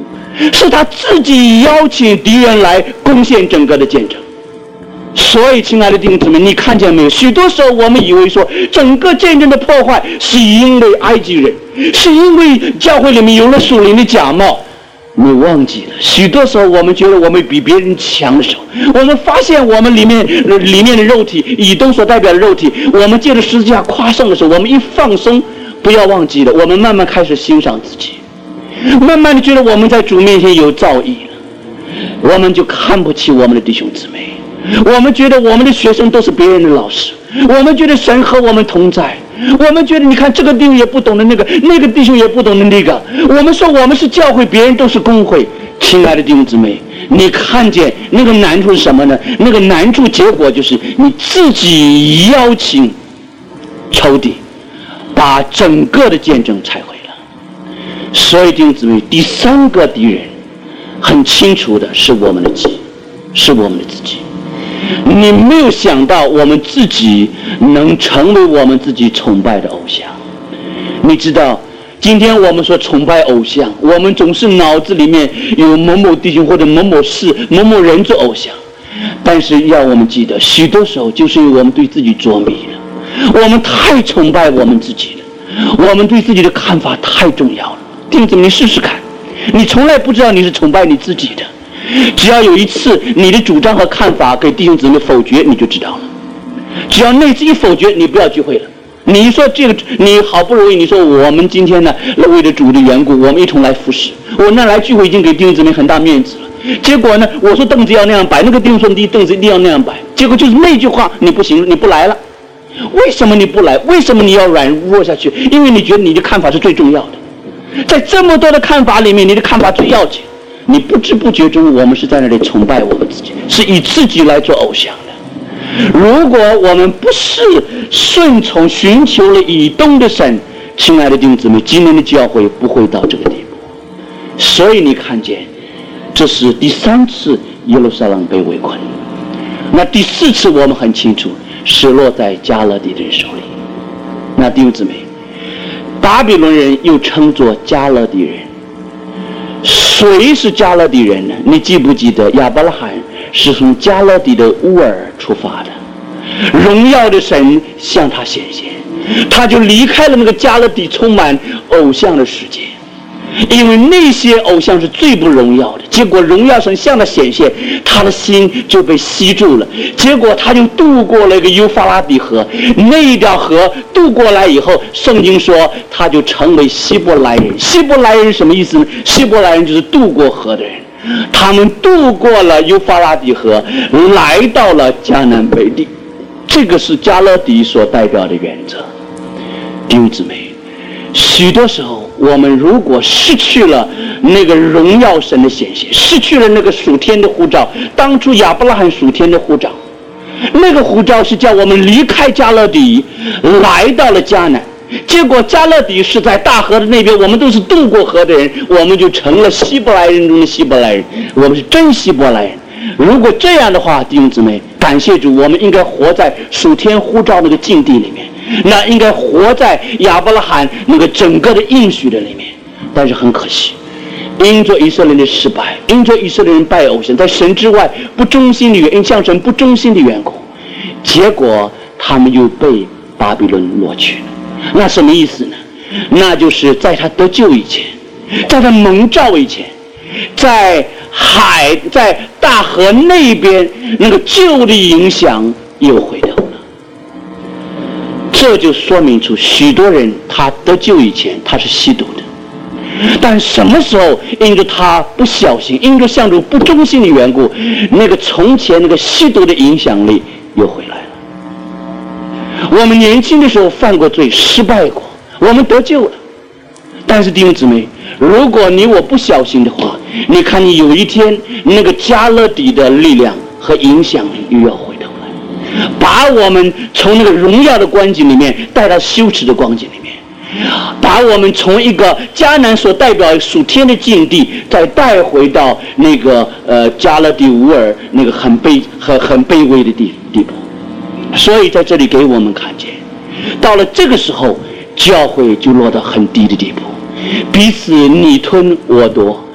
是他自己邀请敌人来攻陷整个的见证。所以亲爱的弟兄姊妹，你看见没有？许多时候我们以为说整个见证的破坏是因为埃及人，是因为教会里面有了属灵的假冒。你忘记了，许多时候我们觉得我们比别人强的时候，我们发现我们里面的肉体，以东所代表的肉体，我们借着十字架夸胜的时候，我们一放松，不要忘记了，我们慢慢开始欣赏自己，慢慢的觉得我们在主面前有造诣了，我们就看不起我们的弟兄姊妹，我们觉得我们的学生都是别人的老师，我们觉得神和我们同在，我们觉得你看这个弟兄也不懂的那个弟兄也不懂的那个，我们说我们是教会，别人都是公会。亲爱的弟兄姊妹，你看见那个难处是什么呢？那个难处结果就是你自己邀请仇敌，把整个的见证拆毁了。所以弟兄姊妹，第三个敌人很清楚的是我们的己，是我们的自己。你没有想到我们自己能成为我们自己崇拜的偶像。你知道今天我们说崇拜偶像，我们总是脑子里面有某某弟兄或者某某事某某人做偶像，但是要我们记得，许多时候就是因为我们对自己着迷了，我们太崇拜我们自己了，我们对自己的看法太重要了。弟兄姊妹，你试试看，你从来不知道你是崇拜你自己的，只要有一次你的主张和看法给弟兄姊妹否决，你就知道了。只要那次一否决，你不要聚会了。你说这个，你好不容易你说我们今天呢为了主的缘故，我们一同来服侍，我那来聚会已经给弟兄姊妹很大面子了。结果呢，我说凳子要那样摆，那个弟兄说你凳子一定要那样摆，结果就是那句话你不行，你不来了。为什么你不来？为什么你要软弱下去？因为你觉得你的看法是最重要的，在这么多的看法里面，你的看法最要紧。你不知不觉中，我们是在那里崇拜我们自己，是以自己来做偶像的。如果我们不是顺从寻求了以东的神，亲爱的弟兄姊妹，今天的教会不会到这个地步。所以你看见，这是第三次耶路撒冷被围困。那第四次我们很清楚，是落在迦勒底人手里。那弟兄姊妹，巴比伦人又称作迦勒底人。谁是迦勒底人呢？你记不记得亚伯拉罕是从迦勒底的乌尔出发的，荣耀的神向他显现，他就离开了那个迦勒底充满偶像的世界，因为那些偶像是最不荣耀的。结果荣耀神向他显现，他的心就被吸住了，结果他就渡过了一个幼发拉底河。那一条河渡过来以后，圣经说他就成为希伯来人。希伯来人什么意思呢？希伯来人就是渡过河的人，他们渡过了幼发拉底河，来到了迦南北地。这个是迦勒底所代表的原则。弟兄姊妹，许多时候我们如果失去了那个荣耀神的显现，失去了那个属天的呼召，当初亚伯拉罕属天的呼召，那个呼召是叫我们离开迦勒底，来到了迦南。结果迦勒底是在大河的那边，我们都是渡过河的人，我们就成了希伯来人中的希伯来人，我们是真希伯来人。如果这样的话，弟兄姊妹，感谢主，我们应该活在属天呼召那个境地里面，那应该活在亚伯拉罕那个整个的应许的里面。但是很可惜，因着以色列的失败，因着以色列人拜偶像，在神之外不忠心的因向神不忠心的缘故，结果他们又被巴比伦掳去了。那什么意思呢？那就是在他得救以前，在他蒙召以前，在大河那边那个旧的影响又回头了。这就说明出许多人他得救以前他是吸毒的，但什么时候因着他不小心，因着向主不忠心的缘故，那个从前那个吸毒的影响力又回来了。我们年轻的时候犯过罪，失败过，我们得救了。但是弟兄姊妹，如果你我不小心的话，你看你有一天那个迦勒底的力量和影响力又要回头来，把我们从那个荣耀的光景里面带到羞耻的光景里面，把我们从一个迦南所代表属天的境地再带回到那个迦勒底乌尔那个很卑微的地步。所以在这里给我们看见，到了这个时候教会就落到很低的地步，彼此你吞我夺，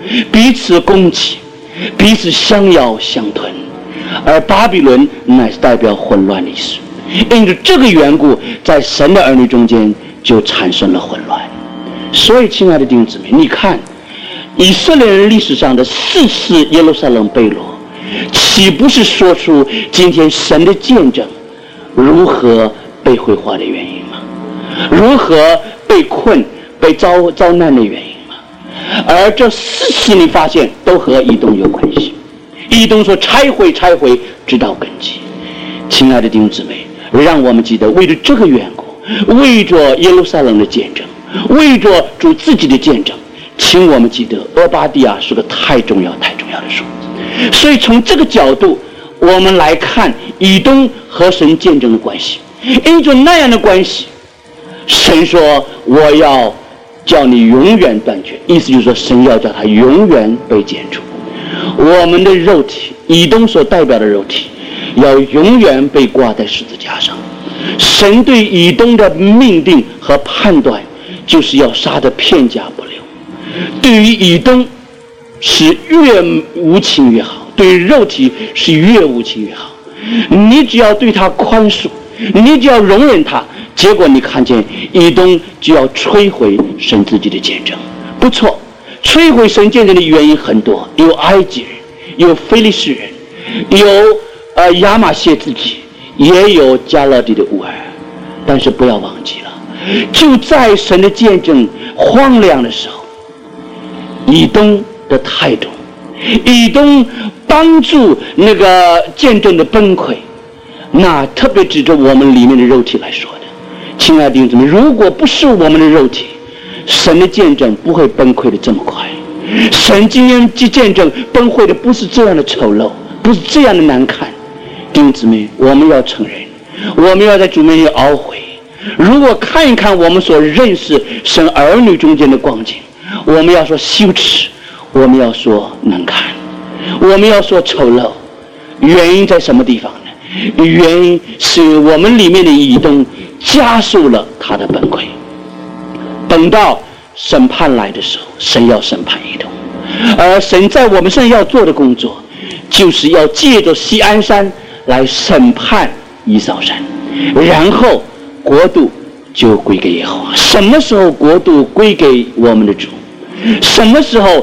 彼此攻击，彼此相咬相吞，而巴比伦乃是代表混乱的意思。因着这个缘故，在神的儿女中间就产生了混乱。所以亲爱的弟兄姊妹，你看以色列人历史上的4次耶路撒冷被掳，岂不是说出今天神的见证如何被毁坏的原因吗？如何被困被遭难的原因吗？而这4次你发现都和以东有关系。以东说拆毁直到根基。亲爱的弟兄姊妹，让我们记得，为了这个缘故，为着耶路撒冷的见证，为着主自己的见证，请我们记得俄巴底亚是个太重要的书。所以从这个角度我们来看以东和神见证的关系。因着那样的关系，神说我要叫你永远断绝，意思就是说神要叫他永远被剪除。我们的肉体，以东所代表的肉体，要永远被挂在十字架上。神对以东的命定和判断就是要杀得片甲不留。对于以东是越无情越好，对于肉体是越无情越好。你只要对他宽恕，你只要容忍他，结果你看见以东就要摧毁神自己的见证。不错，摧毁神见证的原因很多，有埃及人，有非利士人，有亚玛谢自己，也有加勒底的乌尔。但是不要忘记了，就在神的见证荒凉的时候，以东的态度，以东帮助那个见证的崩溃，那特别指着我们里面的肉体来说的。亲爱的弟兄姊妹，如果不是我们的肉体，神的见证不会崩溃的这么快。神今天见证崩溃的不是这样的丑陋，不是这样的难看。弟兄姊妹，我们要承认，我们要在主面前懊悔。如果看一看我们所认识神儿女中间的光景，我们要说羞耻，我们要说难看，我们要说丑陋。原因在什么地方呢？原因是我们里面的以东加速了他的崩溃。等到审判来的时候，神要审判以东，而神在我们身上要做的工作，就是要借着锡安山来审判以扫山，然后国度就归给耶和华。什么时候国度归给我们的主？什么时候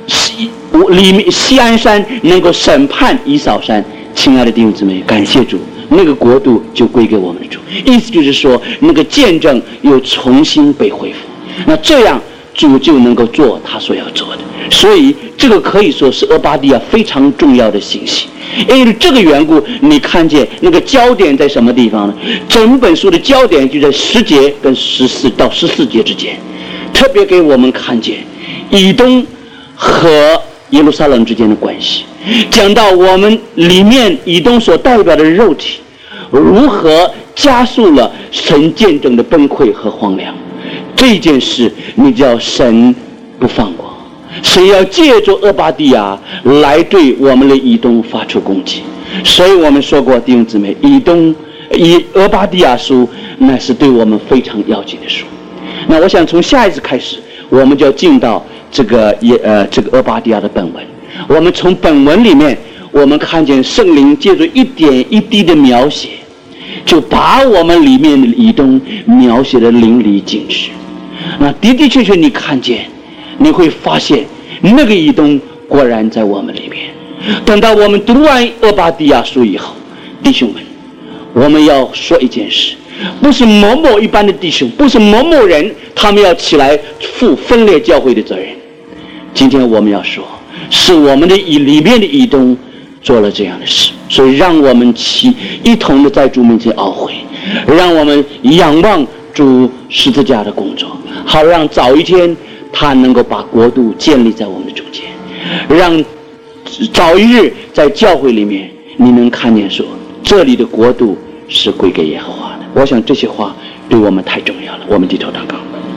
锡安山能够审判以扫山？亲爱的弟兄姊妹，感谢主，那个国度就归给我们的主。意思就是说，那个见证又重新被恢复，那这样主就能够做他所要做的。所以这个可以说是俄巴底亚非常重要的信息。因为这个缘故，你看见那个焦点在什么地方呢？整本书的焦点就在10节跟14到14节之间，特别给我们看见以东和耶路撒冷之间的关系，讲到我们里面以东所代表的肉体如何加速了神见证的崩溃和荒凉。这件事你只要神不放过，神要借着俄巴底亚来对我们的以东发出攻击。所以我们说过，弟兄姊妹，俄巴底亚书那是对我们非常要紧的书。那我想从下一次开始，我们就要进到这个俄巴底亚的本文。我们从本文里面，我们看见圣灵借着一点一滴的描写，就把我们里面的以东描写的淋漓尽致。那的的确确你看见，你会发现那个以东果然在我们里面。等到我们读完俄巴底亚书以后，弟兄们，我们要说一件事，不是某某一般的弟兄，不是某某人他们要起来负分裂教会的责任。今天我们要说，是我们的里面的以东做了这样的事。所以让我们一同的在主面前懊悔，让我们仰望主十字架的工作，好让早一天他能够把国度建立在我们的中间，让早一日在教会里面你能看见说，这里的国度是归给耶和华的。我想这些话对我们太重要了。我们低头祷告。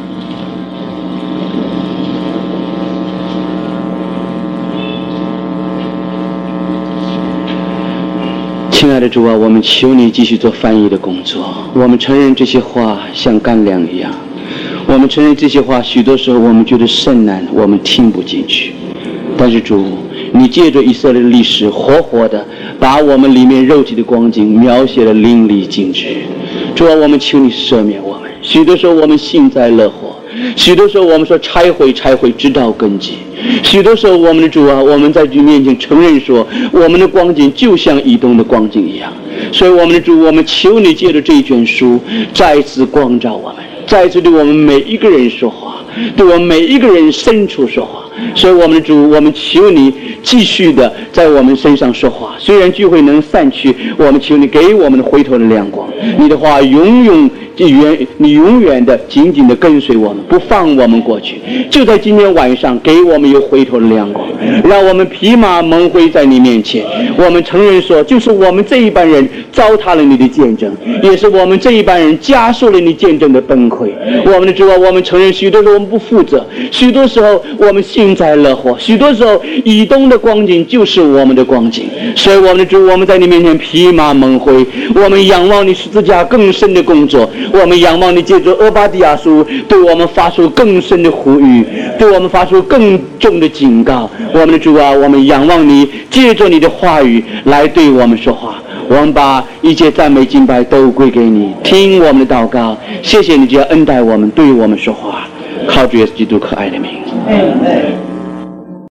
亲爱的主啊，我们求你继续做翻译的工作。我们承认这些话像干粮一样，我们承认这些话许多时候我们觉得甚难，我们听不进去。 但是主，你借着以色列的历史，活活的把我们里面肉体的光景描写得淋漓尽致。主啊，我们求你赦免我们。许多时候我们幸灾乐祸，许多时候我们说拆毁直到根基。许多时候我们的主啊，我们在你面前承认说，我们的光景就像以东的光景一样。所以我们的主，我们求你借着这一卷书再次光照我们，再次对我们每一个人说话，对我们每一个人深处说话。所以我们的主，我们求你继续的在我们身上说话。虽然聚会能散去，我们求你给我们的回头的亮光，你的话你永远的紧紧的跟随我们，不放我们过去。就在今天晚上给我们有回头的亮光，让我们披麻蒙灰在你面前。我们承认说，就是我们这一班人糟蹋了你的见证，也是我们这一班人加速了你见证的崩溃。我们的主啊，我们承认许多时候我们不负责，许多时候我们幸灾乐祸，许多时候以东的光景就是我们的光景。所以我们的主，我们在你面前披麻蒙灰，我们仰望你十字架更深的工作，我们仰望你借着俄巴底亚书对我们发出更深的呼吁，对我们发出更重的警告。我们的主啊，我们仰望你借着你的话语来对我们说话。我们把一切赞美敬拜都归给你，听我们的祷告。谢谢你这样恩待我们，对我们说话，靠主耶稣基督可爱的名。